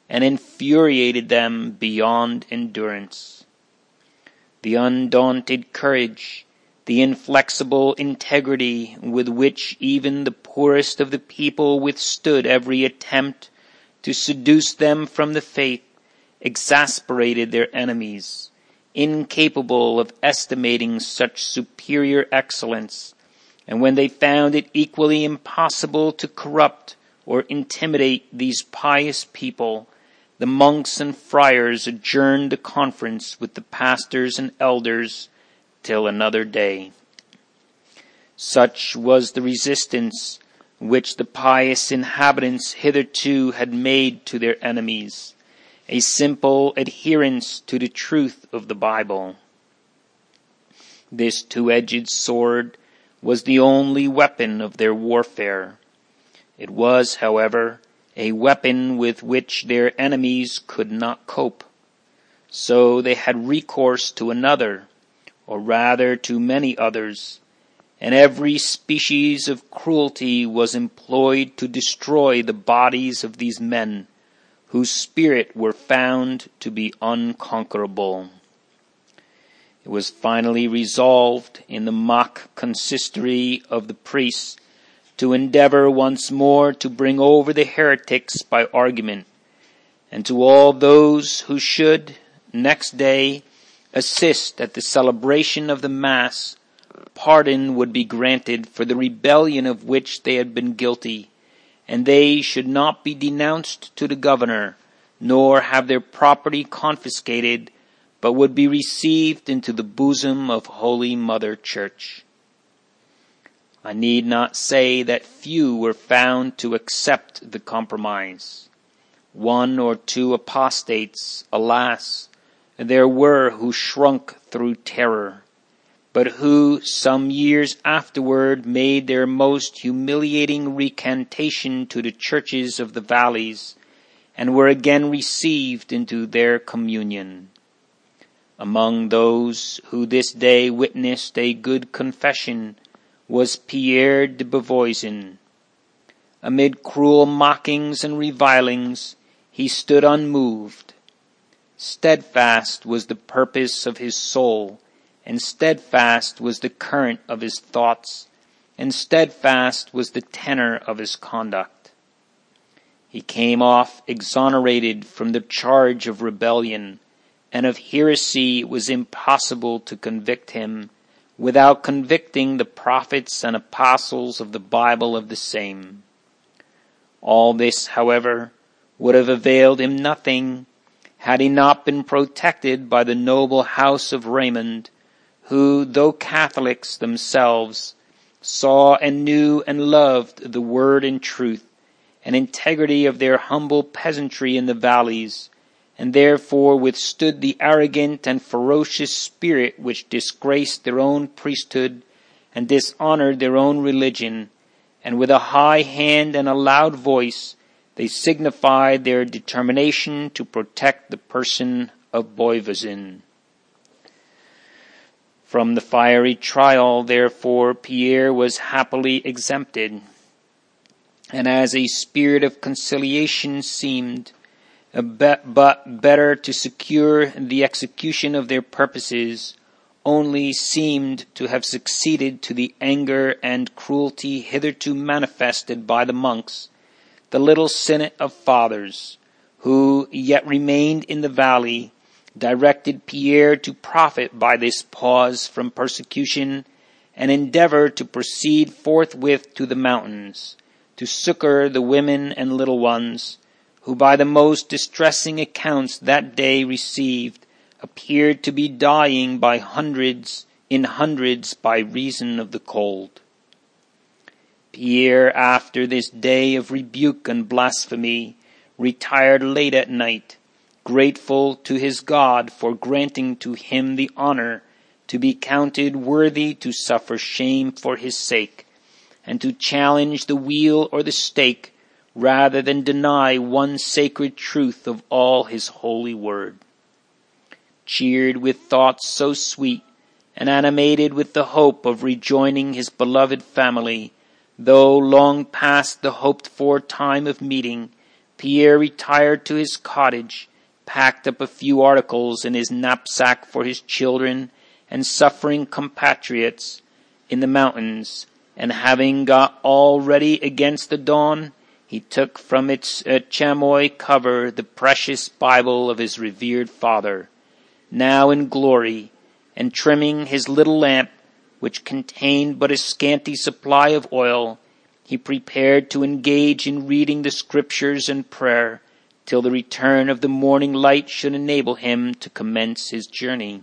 [SPEAKER 1] and infuriated them beyond endurance. The undaunted courage, the inflexible integrity with which even the poorest of the people withstood every attempt to seduce them from the faith, exasperated their enemies, incapable of estimating such superior excellence, and when they found it equally impossible to corrupt or intimidate these pious people, the monks and friars adjourned the conference with the pastors and elders till another day. Such was the resistance which the pious inhabitants hitherto had made to their enemies, a simple adherence to the truth of the Bible. This two-edged sword was the only weapon of their warfare. It was, however, a weapon with which their enemies could not cope. So they had recourse to another, or rather to many others, and every species of cruelty was employed to destroy the bodies of these men, whose spirit were found to be unconquerable. It was finally resolved in the mock consistory of the priests to endeavor once more to bring over the heretics by argument, and to all those who should, next day, assist at the celebration of the Mass, pardon would be granted for the rebellion of which they had been guilty, and they should not be denounced to the governor, nor have their property confiscated, but would be received into the bosom of Holy Mother Church. I need not say that few were found to accept the compromise. 1 or 2 apostates, alas, there were who shrunk through terror, but who some years afterward made their most humiliating recantation to the churches of the valleys, and were again received into their communion. Among those who this day witnessed a good confession was Pierre de Beauvoisin. Amid cruel mockings and revilings, he stood unmoved. Steadfast was the purpose of his soul, and steadfast was the current of his thoughts, and steadfast was the tenor of his conduct. He came off exonerated from the charge of rebellion, and of heresy it was impossible to convict him, without convicting the prophets and apostles of the Bible of the same. All this, however, would have availed him nothing, had he not been protected by the noble house of Raymond, who, though Catholics themselves, saw and knew and loved the word and truth and integrity of their humble peasantry in the valleys, and therefore withstood the arrogant and ferocious spirit which disgraced their own priesthood and dishonored their own religion, and with a high hand and a loud voice they signified their determination to protect the person of Beauvoisin. From the fiery trial, therefore, Pierre was happily exempted, and as a spirit of conciliation seemed, but better to secure the execution of their purposes, only seemed to have succeeded to the anger and cruelty hitherto manifested by the monks, the little synod of fathers, who yet remained in the valley, directed Pierre to profit by this pause from persecution, and endeavor to proceed forthwith to the mountains, to succor the women and little ones, who by the most distressing accounts that day received appeared to be dying by hundreds by reason of the cold. Pierre, after this day of rebuke and blasphemy, retired late at night, grateful to his God for granting to him the honor to be counted worthy to suffer shame for his sake, and to challenge the wheel or the stake rather than deny one sacred truth of all his holy word. Cheered with thoughts so sweet, and animated with the hope of rejoining his beloved family, though long past the hoped-for time of meeting, Pierre retired to his cottage, packed up a few articles in his knapsack for his children and suffering compatriots in the mountains, and having got all ready against the dawn, he took from its chamois cover the precious Bible of his revered father, now in glory, and trimming his little lamp, which contained but a scanty supply of oil, he prepared to engage in reading the Scriptures and prayer till the return of the morning light should enable him to commence his journey.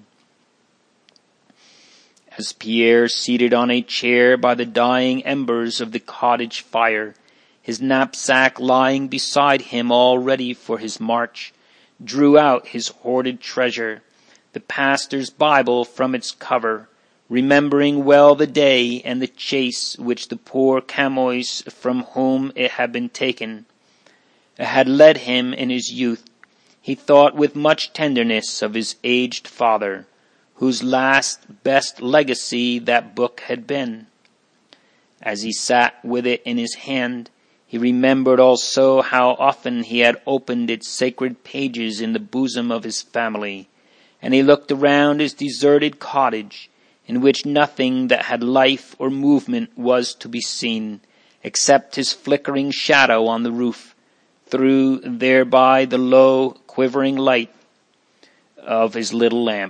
[SPEAKER 1] As Pierre, seated on a chair by the dying embers of the cottage fire, his knapsack lying beside him all ready for his march, drew out his hoarded treasure, the pastor's Bible, from its cover, remembering well the day and the chase which the poor Camois from whom it had been taken had led him in his youth, he thought with much tenderness of his aged father, whose last best legacy that book had been. As he sat with it in his hand, he remembered also how often he had opened its sacred pages in the bosom of his family, and he looked around his deserted cottage, in which nothing that had life or movement was to be seen, except his flickering shadow on the roof, through thereby the low, quivering light of his little lamp.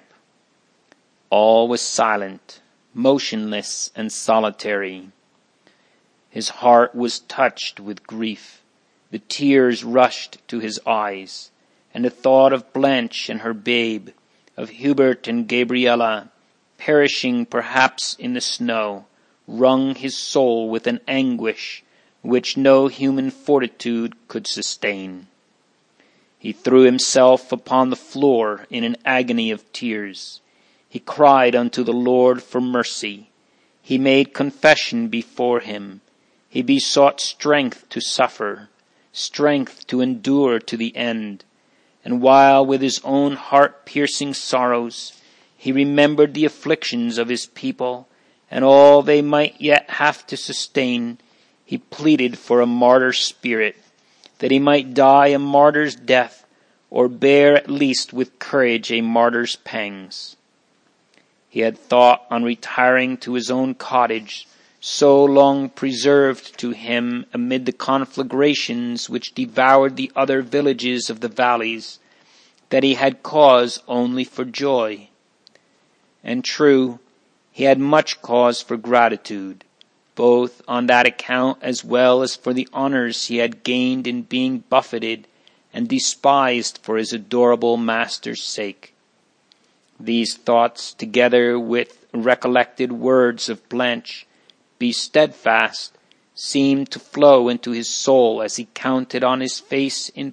[SPEAKER 1] All was silent, motionless, and solitary. His heart was touched with grief. The tears rushed to his eyes, and the thought of Blanche and her babe, of Hubert and Gabriella, perishing perhaps in the snow, wrung his soul with an anguish which no human fortitude could sustain. He threw himself upon the floor in an agony of tears. He cried unto the Lord for mercy. He made confession before him. He besought strength to suffer, strength to endure to the end. And while with his own heart-piercing sorrows he remembered the afflictions of his people and all they might yet have to sustain, he pleaded for a martyr's spirit, that he might die a martyr's death, or bear at least with courage a martyr's pangs. He had thought on retiring to his own cottage, so long preserved to him amid the conflagrations which devoured the other villages of the valleys, that he had cause only for joy. And true, he had much cause for gratitude, both on that account as well as for the honors he had gained in being buffeted and despised for his adorable master's sake. These thoughts, together with recollected words of Blanche, "Be steadfast," seemed to flow into his soul as he continued on his face in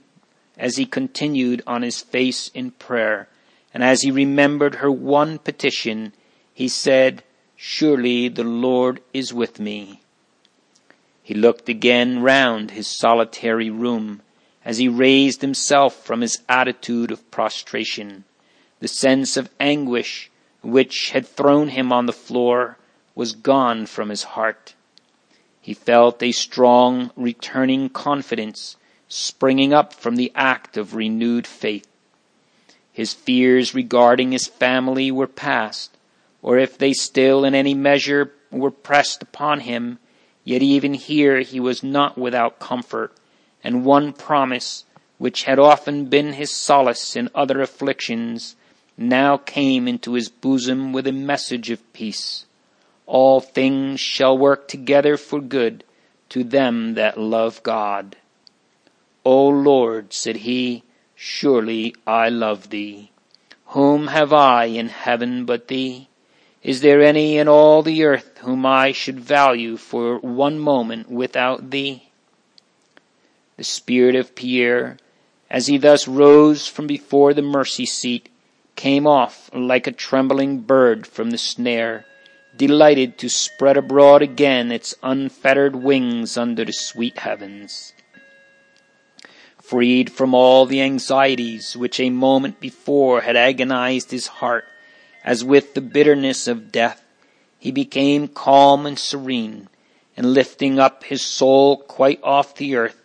[SPEAKER 1] prayer, and as he remembered her one petition, he said, "Surely the Lord is with me." He looked again round his solitary room as he raised himself from his attitude of prostration. The sense of anguish which had thrown him on the floor was gone from his heart. He felt a strong returning confidence springing up from the act of renewed faith. His fears regarding his family were past, or if they still in any measure were pressed upon him, yet even here he was not without comfort, and one promise, which had often been his solace in other afflictions, now came into his bosom with a message of peace. All things shall work together for good to them that love God. O Lord, said he, surely I love thee. Whom have I in heaven but thee? Is there any in all the earth whom I should value for one moment without thee? The spirit of Pierre, as he thus rose from before the mercy seat, came off like a trembling bird from the snare, delighted to spread abroad again its unfettered wings under the sweet heavens. Freed from all the anxieties which a moment before had agonized his heart, as with the bitterness of death, he became calm and serene, and lifting up his soul quite off the earth,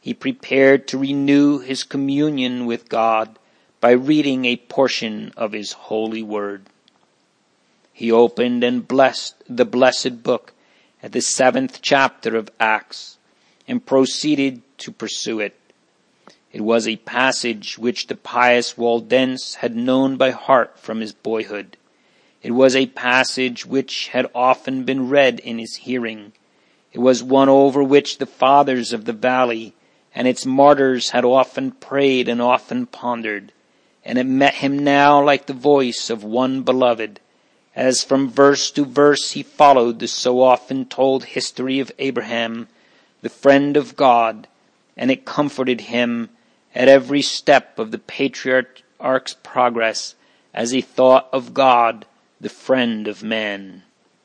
[SPEAKER 1] he prepared to renew his communion with God by reading a portion of his holy word. He opened and blessed the blessed book at the 7th chapter of Acts and proceeded to pursue it. It was a passage which the pious Waldense had known by heart from his boyhood. It was a passage which had often been read in his hearing. It was one over which the fathers of the valley and its martyrs had often prayed and often pondered, and it met him now like the voice of one beloved, as from verse to verse he followed the so often told history of Abraham, the friend of God, and it comforted him at every step of the patriarch's progress as he thought of God, the friend of man.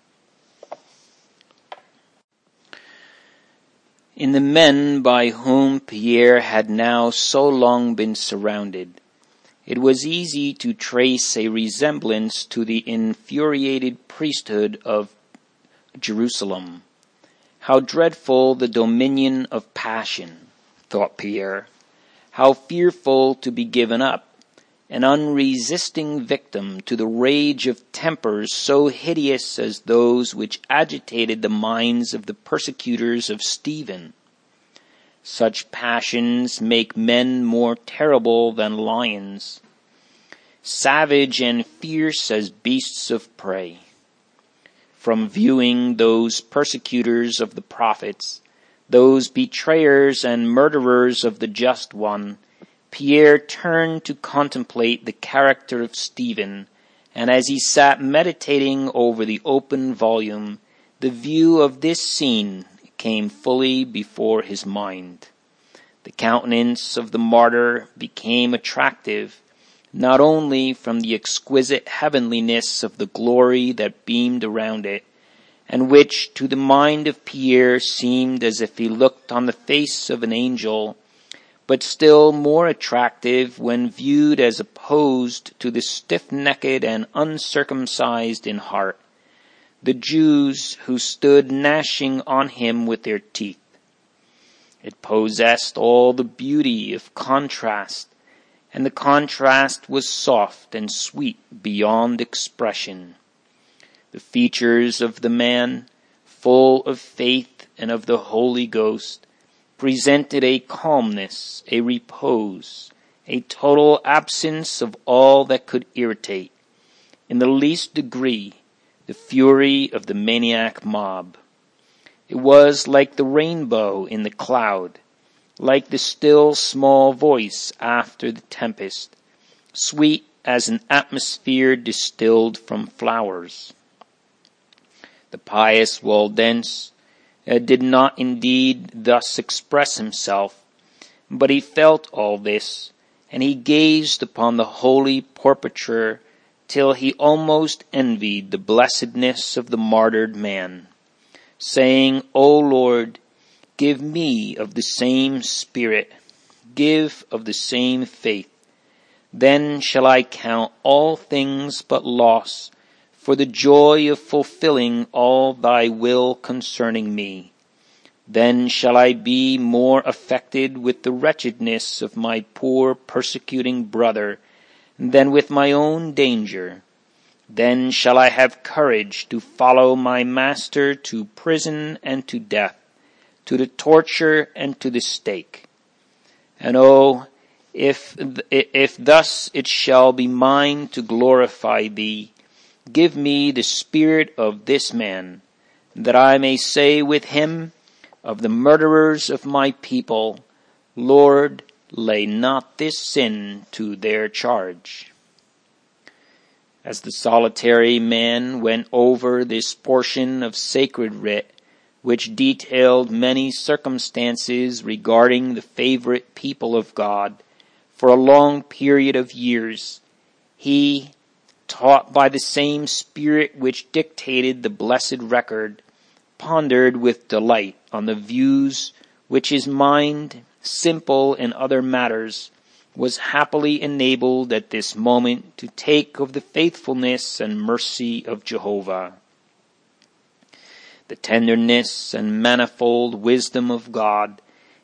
[SPEAKER 1] In the men by whom Pierre had now so long been surrounded, it was easy to trace a resemblance to the infuriated priesthood of Jerusalem. How dreadful the dominion of passion, thought Pierre. How fearful to be given up, an unresisting victim to the rage of tempers so hideous as those which agitated the minds of the persecutors of Stephen. Such passions make men more terrible than lions, savage and fierce as beasts of prey. From viewing those persecutors of the prophets, those betrayers and murderers of the just one, Pierre turned to contemplate the character of Stephen, and as he sat meditating over the open volume, the view of this scene came fully before his mind. The countenance of the martyr became attractive, not only from the exquisite heavenliness of the glory that beamed around it, and which to the mind of Pierre seemed as if he looked on the face of an angel, but still more attractive when viewed as opposed to the stiff-necked and uncircumcised in heart, the Jews who stood gnashing on him with their teeth. It possessed all the beauty of contrast, and the contrast was soft and sweet beyond expression. The features of the man, full of faith and of the Holy Ghost, presented a calmness, a repose, a total absence of all that could irritate, in the least degree, the fury of the maniac mob. It was like the rainbow in the cloud, like the still small voice after the tempest, sweet as an atmosphere distilled from flowers. The pious Waldense did not indeed thus express himself, but he felt all this, and he gazed upon the holy portraiture till he almost envied the blessedness of the martyred man, saying, O Lord, give me of the same spirit, give of the same faith. Then shall I count all things but loss, for the joy of fulfilling all thy will concerning me. Then shall I be more affected with the wretchedness of my poor persecuting brother than with my own danger. Then shall I have courage to follow my master to prison and to death, to the torture and to the stake. And oh, if thus it shall be mine to glorify thee, give me the spirit of this man, that I may say with him, of the murderers of my people, Lord, lay not this sin to their charge. As the solitary man went over this portion of sacred writ, which detailed many circumstances regarding the favorite people of God for a long period of years, he, taught by the same Spirit which dictated the blessed record, pondered with delight on the views which his mind, simple in other matters, was happily enabled at this moment to take of the faithfulness and mercy of Jehovah. The tenderness and manifold wisdom of God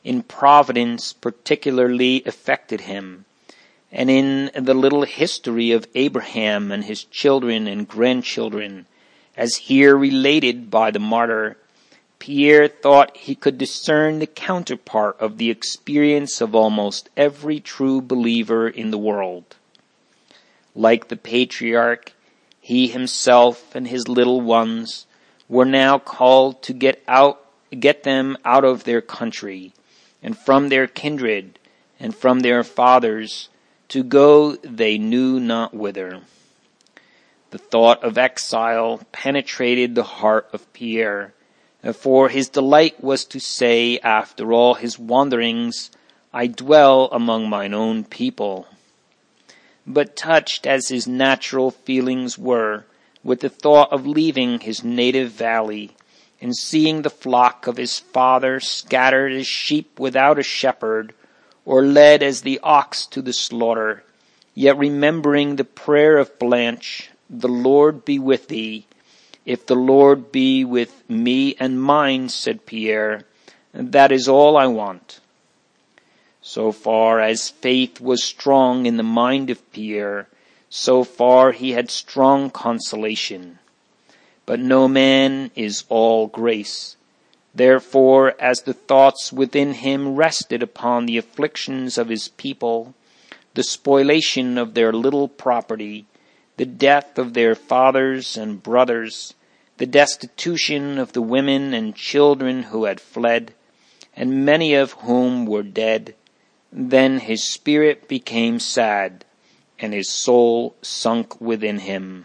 [SPEAKER 1] in providence particularly affected him, and in the little history of Abraham and his children and grandchildren, as here related by the martyr, Pierre thought he could discern the counterpart of the experience of almost every true believer in the world. Like the patriarch, he himself and his little ones were now called to get them out of their country, and from their kindred, and from their fathers, to go they knew not whither. The thought of exile penetrated the heart of Pierre, for his delight was to say, after all his wanderings, I dwell among mine own people. But touched as his natural feelings were with the thought of leaving his native valley, and seeing the flock of his father scattered as sheep without a shepherd, or led as the ox to the slaughter, yet remembering the prayer of Blanche, the Lord be with thee. If the Lord be with me and mine, said Pierre, that is all I want. So far as faith was strong in the mind of Pierre, so far he had strong consolation. But no man is all grace. Therefore, as the thoughts within him rested upon the afflictions of his people, the spoliation of their little property, the death of their fathers and brothers, the destitution of the women and children who had fled, and many of whom were dead, then his spirit became sad, and his soul sunk within him.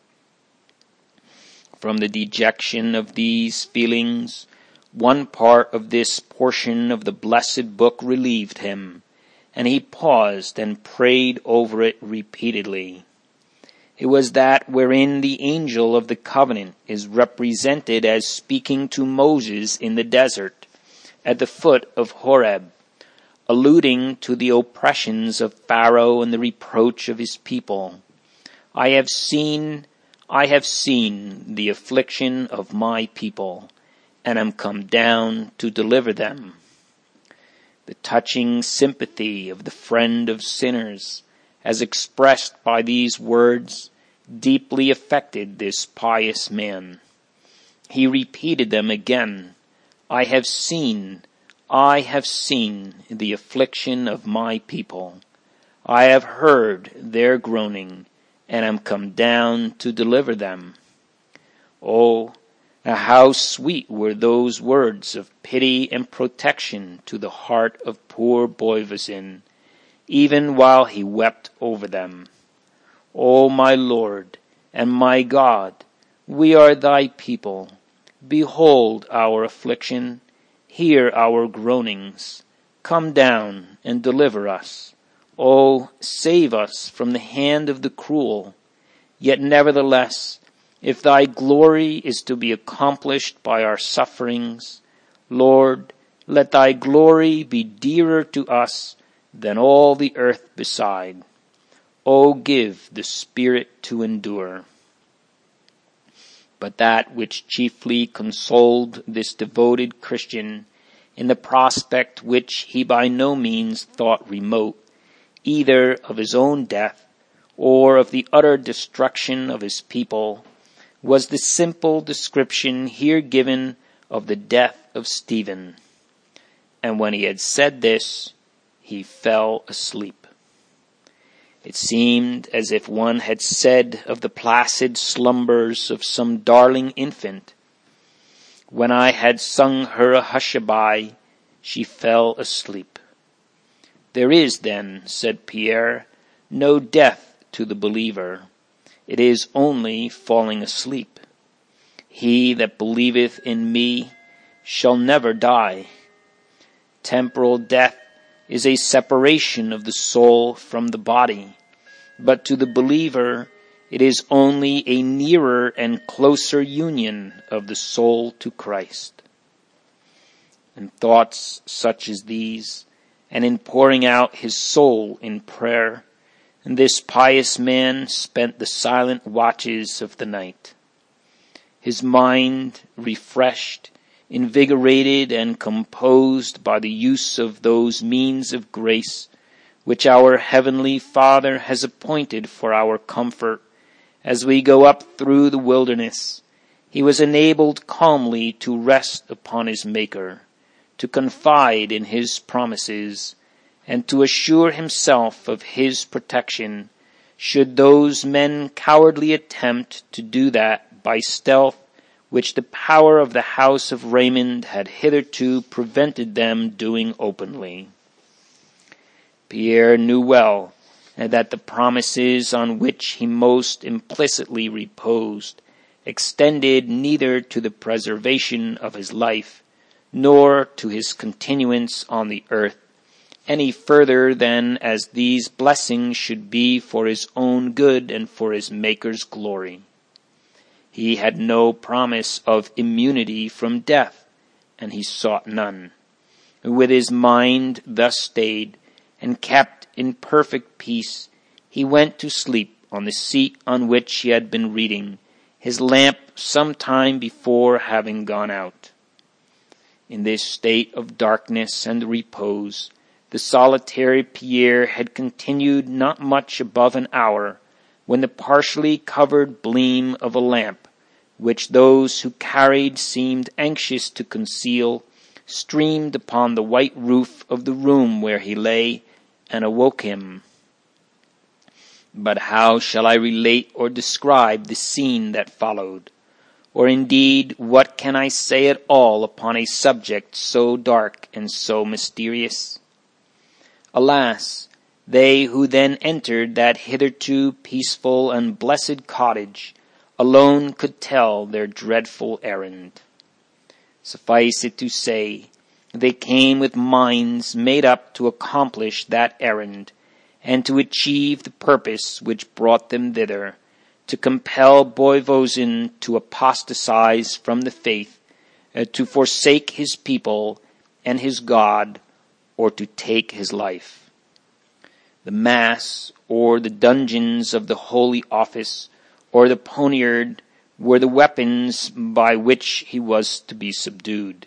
[SPEAKER 1] From the dejection of these feelings, one part of this portion of the blessed book relieved him, and he paused and prayed over it repeatedly. It was that wherein the angel of the covenant is represented as speaking to Moses in the desert, at the foot of Horeb, alluding to the oppressions of Pharaoh and the reproach of his people. I have seen the affliction of my people, and am come down to deliver them. The touching sympathy of the friend of sinners, as expressed by these words, deeply affected this pious man. He repeated them again. I have seen the affliction of my people. I have heard their groaning, and am come down to deliver them. Oh, how sweet were those words of pity and protection to the heart of poor Beauvoisin, even while he wept over them. O my Lord and my God, we are thy people. Behold our affliction, hear our groanings. Come down and deliver us. O save us from the hand of the cruel. Yet nevertheless, if thy glory is to be accomplished by our sufferings, Lord, let thy glory be dearer to us than all the earth beside. O give the spirit to endure. But that which chiefly consoled this devoted Christian in the prospect which he by no means thought remote, either of his own death or of the utter destruction of his people, was the simple description here given of the death of Stephen. And when he had said this, he fell asleep. It seemed as if one had said of the placid slumbers of some darling infant, when I had sung her a hushaby, she fell asleep. There is then, said Pierre, no death to the believer. It is only falling asleep. He that believeth in me shall never die. Temporal death is a separation of the soul from the body, but to the believer it is only a nearer and closer union of the soul to Christ. In thoughts such as these, and in pouring out his soul in prayer, this pious man spent the silent watches of the night. His mind refreshed, invigorated and composed by the use of those means of grace which our Heavenly Father has appointed for our comfort as we go up through the wilderness, he was enabled calmly to rest upon his Maker, to confide in his promises, and to assure himself of his protection, should those men cowardly attempt to do that by stealth which the power of the house of Raymond had hitherto prevented them doing openly. Pierre knew well that the promises on which he most implicitly reposed extended neither to the preservation of his life nor to his continuance on the earth, any further than as these blessings should be for his own good and for his Maker's glory. He had no promise of immunity from death, and he sought none. With his mind thus stayed, and kept in perfect peace, he went to sleep on the seat on which he had been reading, his lamp some time before having gone out. In this state of darkness and repose, the solitary Pierre had continued not much above an hour, when the partially covered gleam of a lamp, which those who carried seemed anxious to conceal, streamed upon the white roof of the room where he lay, and awoke him. But how shall I relate or describe the scene that followed? Or indeed, what can I say at all upon a subject so dark and so mysterious? Alas, they who then entered that hitherto peaceful and blessed cottage alone could tell their dreadful errand. Suffice it to say, they came with minds made up to accomplish that errand, and to achieve the purpose which brought them thither, to compel Beauvoisin to apostatize from the faith, to forsake his people and his God, or to take his life. The mass, or the dungeons of the Holy Office, or the poniard, were the weapons by which he was to be subdued.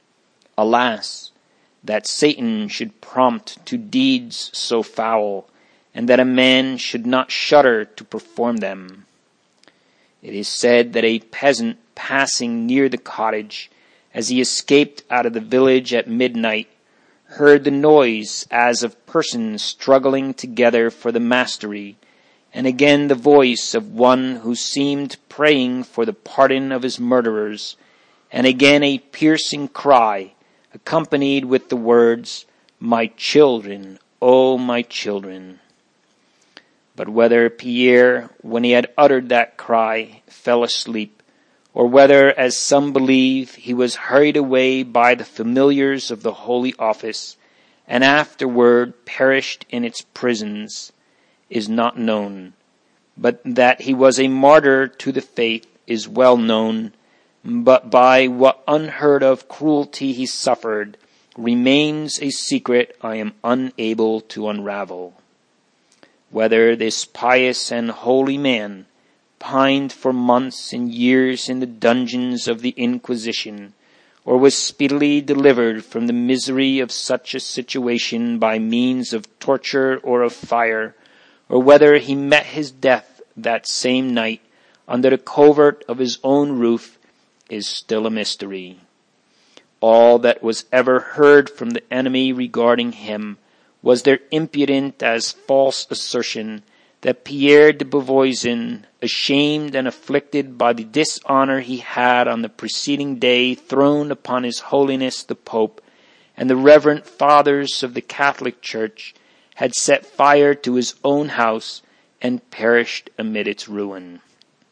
[SPEAKER 1] Alas, that Satan should prompt to deeds so foul, and that a man should not shudder to perform them. It is said that a peasant passing near the cottage, as he escaped out of the village at midnight, heard the noise as of persons struggling together for the mastery, and again the voice of one who seemed praying for the pardon of his murderers, and again a piercing cry, accompanied with the words, "My children, oh my children." But whether Pierre, when he had uttered that cry, fell asleep, or whether, as some believe, he was hurried away by the familiars of the Holy Office, and afterward perished in its prisons, is not known. But that he was a martyr to the faith is well known, but by what unheard of cruelty he suffered remains a secret I am unable to unravel. Whether this pious and holy man pined for months and years in the dungeons of the Inquisition, or was speedily delivered from the misery of such a situation by means of torture or of fire, or whether he met his death that same night under the covert of his own roof, is still a mystery. All that was ever heard from the enemy regarding him was their impudent as false assertion that Pierre de Beauvoisin, ashamed and afflicted by the dishonor he had on the preceding day thrown upon His Holiness the Pope and the reverend fathers of the Catholic Church, had set fire to his own house and perished amid its ruin.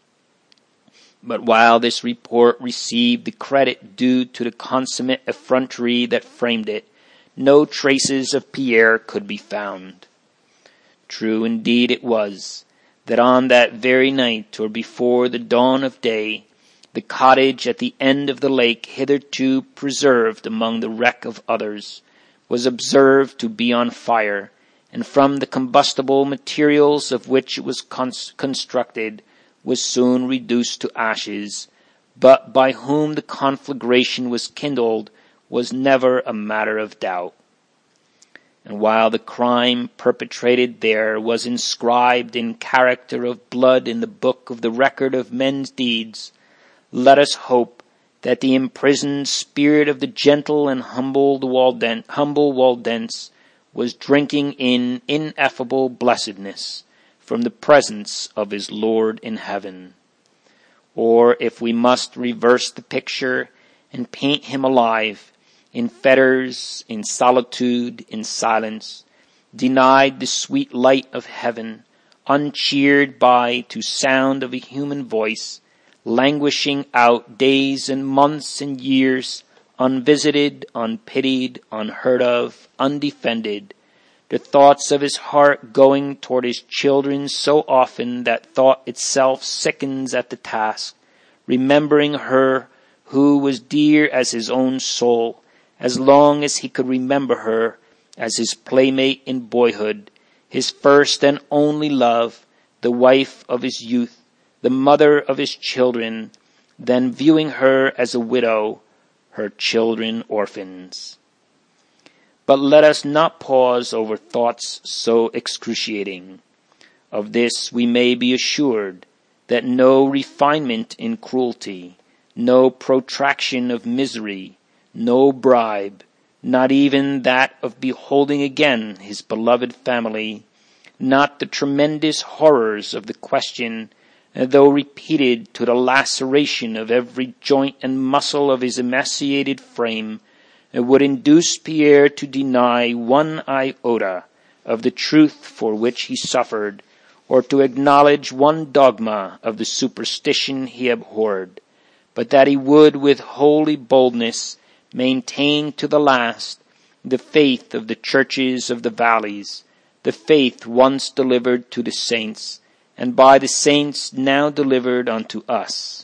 [SPEAKER 1] But while this report received the credit due to the consummate effrontery that framed it, no traces of Pierre could be found. True indeed it was that on that very night, or before the dawn of day, the cottage at the end of the lake, hitherto preserved among the wreck of others, was observed to be on fire, and from the combustible materials of which it was constructed, was soon reduced to ashes, but by whom the conflagration was kindled was never a matter of doubt. And while the crime perpetrated there was inscribed in character of blood in the book of the record of men's deeds, let us hope that the imprisoned spirit of the gentle and humble Waldense was drinking in ineffable blessedness from the presence of his Lord in heaven. Or if we must reverse the picture and paint him alive, in fetters, in solitude, in silence, denied the sweet light of heaven, uncheered by to sound of a human voice, languishing out days and months and years, unvisited, unpitied, unheard of, undefended, the thoughts of his heart going toward his children so often that thought itself sickens at the task, remembering her who was dear as his own soul, as long as he could remember her as his playmate in boyhood, his first and only love, the wife of his youth, the mother of his children, then viewing her as a widow, her children orphans. But let us not pause over thoughts so excruciating. Of this we may be assured, that no refinement in cruelty, no protraction of misery, no bribe, not even that of beholding again his beloved family, not the tremendous horrors of the question, though repeated to the laceration of every joint and muscle of his emaciated frame, would induce Pierre to deny one iota of the truth for which he suffered, or to acknowledge one dogma of the superstition he abhorred, but that he would with holy boldness maintain to the last the faith of the churches of the valleys, the faith once delivered to the saints, and by the saints now delivered unto us.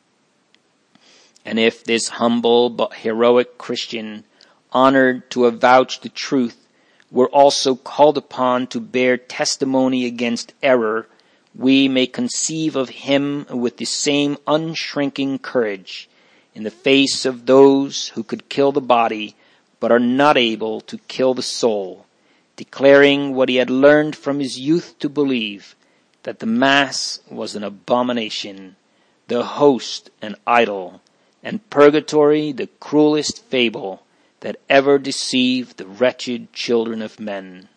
[SPEAKER 1] And if this humble but heroic Christian, honored to avouch the truth, were also called upon to bear testimony against error, we may conceive of him with the same unshrinking courage in the face of those who could kill the body but are not able to kill the soul, declaring what he had learned from his youth to believe, that the Mass was an abomination, the host an idol, and purgatory the cruelest fable that ever deceived the wretched children of men.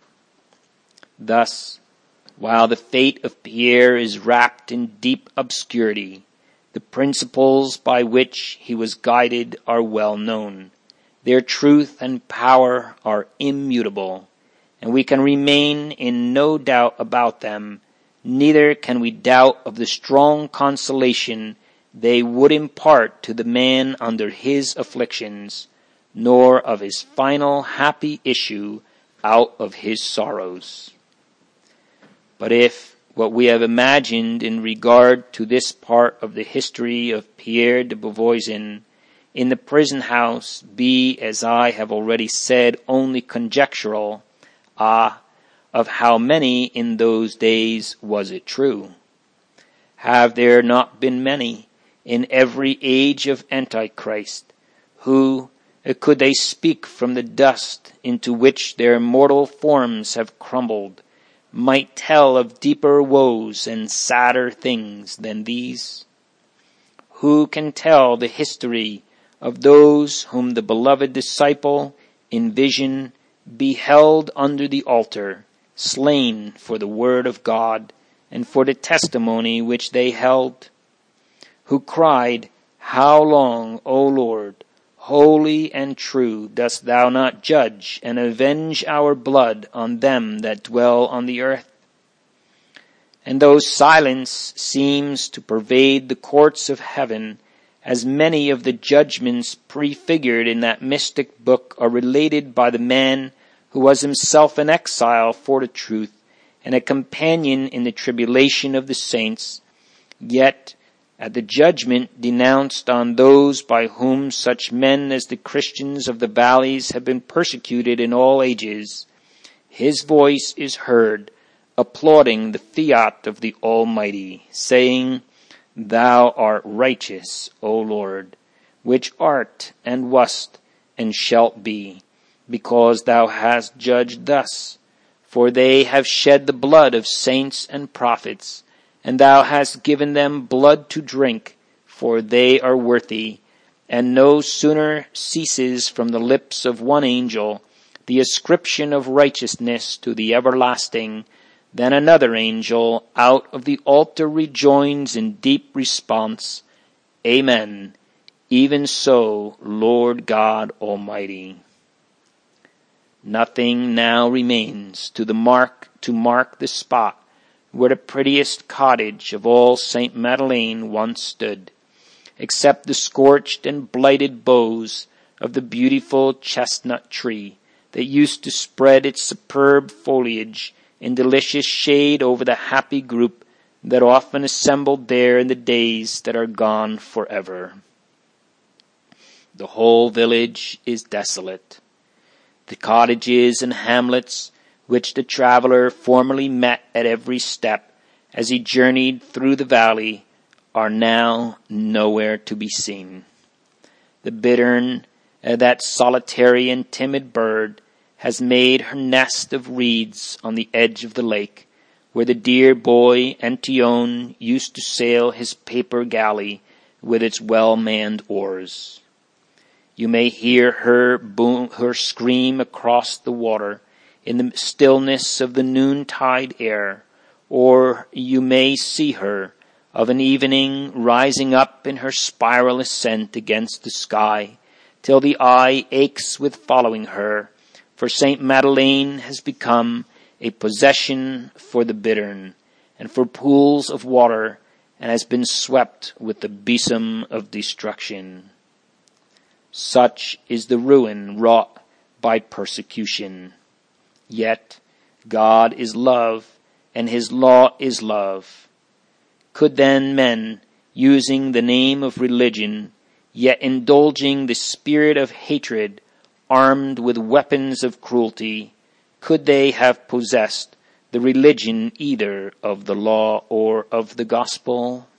[SPEAKER 1] Thus, while the fate of Pierre is wrapped in deep obscurity, the principles by which he was guided are well known. Their truth and power are immutable, and we can remain in no doubt about them, neither can we doubt of the strong consolation they would impart to the man under his afflictions, nor of his final happy issue out of his sorrows. But if what we have imagined in regard to this part of the history of Pierre de Beauvoisin in the prison house be, as I have already said, only conjectural, of how many in those days was it true? Have there not been many in every age of Antichrist who, could they speak from the dust into which their mortal forms have crumbled, might tell of deeper woes and sadder things than these? Who can tell the history of those whom the beloved disciple in vision beheld under the altar, slain for the word of God and for the testimony which they held? Who cried, "How long, O Lord, holy and true, dost thou not judge and avenge our blood on them that dwell on the earth?" And though silence seems to pervade the courts of heaven, as many of the judgments prefigured in that mystic book are related by the man who was himself an exile for the truth and a companion in the tribulation of the saints, yet at the judgment denounced on those by whom such men as the Christians of the valleys have been persecuted in all ages, his voice is heard applauding the fiat of the Almighty, saying, Thou art righteous, O Lord, which art and wast and shalt be, because thou hast judged thus. For they have shed the blood of saints and prophets, and thou hast given them blood to drink, for they are worthy. And no sooner ceases from the lips of one angel the ascription of righteousness to the everlasting, than another angel out of the altar rejoins in deep response, Amen. Even so, Lord God Almighty. Nothing now remains to mark the spot where the prettiest cottage of all St. Madeleine once stood, except the scorched and blighted boughs of the beautiful chestnut tree that used to spread its superb foliage in delicious shade over the happy group that often assembled there in the days that are gone forever. The whole village is desolate. The cottages and hamlets which the traveler formerly met at every step as he journeyed through the valley are now nowhere to be seen. The bittern, that solitary and timid bird, has made her nest of reeds on the edge of the lake, where the dear boy Antillon used to sail his paper galley with its well-manned oars. You may hear her scream across the water in the stillness of the noontide air, or you may see her of an evening rising up in her spiral ascent against the sky, till the eye aches with following her, for St. Madeleine has become a possession for the bittern and for pools of water, and has been swept with the besom of destruction. Such is the ruin wrought by persecution. Yet God is love, and his law is love. Could then men, using the name of religion, yet indulging the spirit of hatred, armed with weapons of cruelty, could they have possessed the religion either of the law or of the gospel?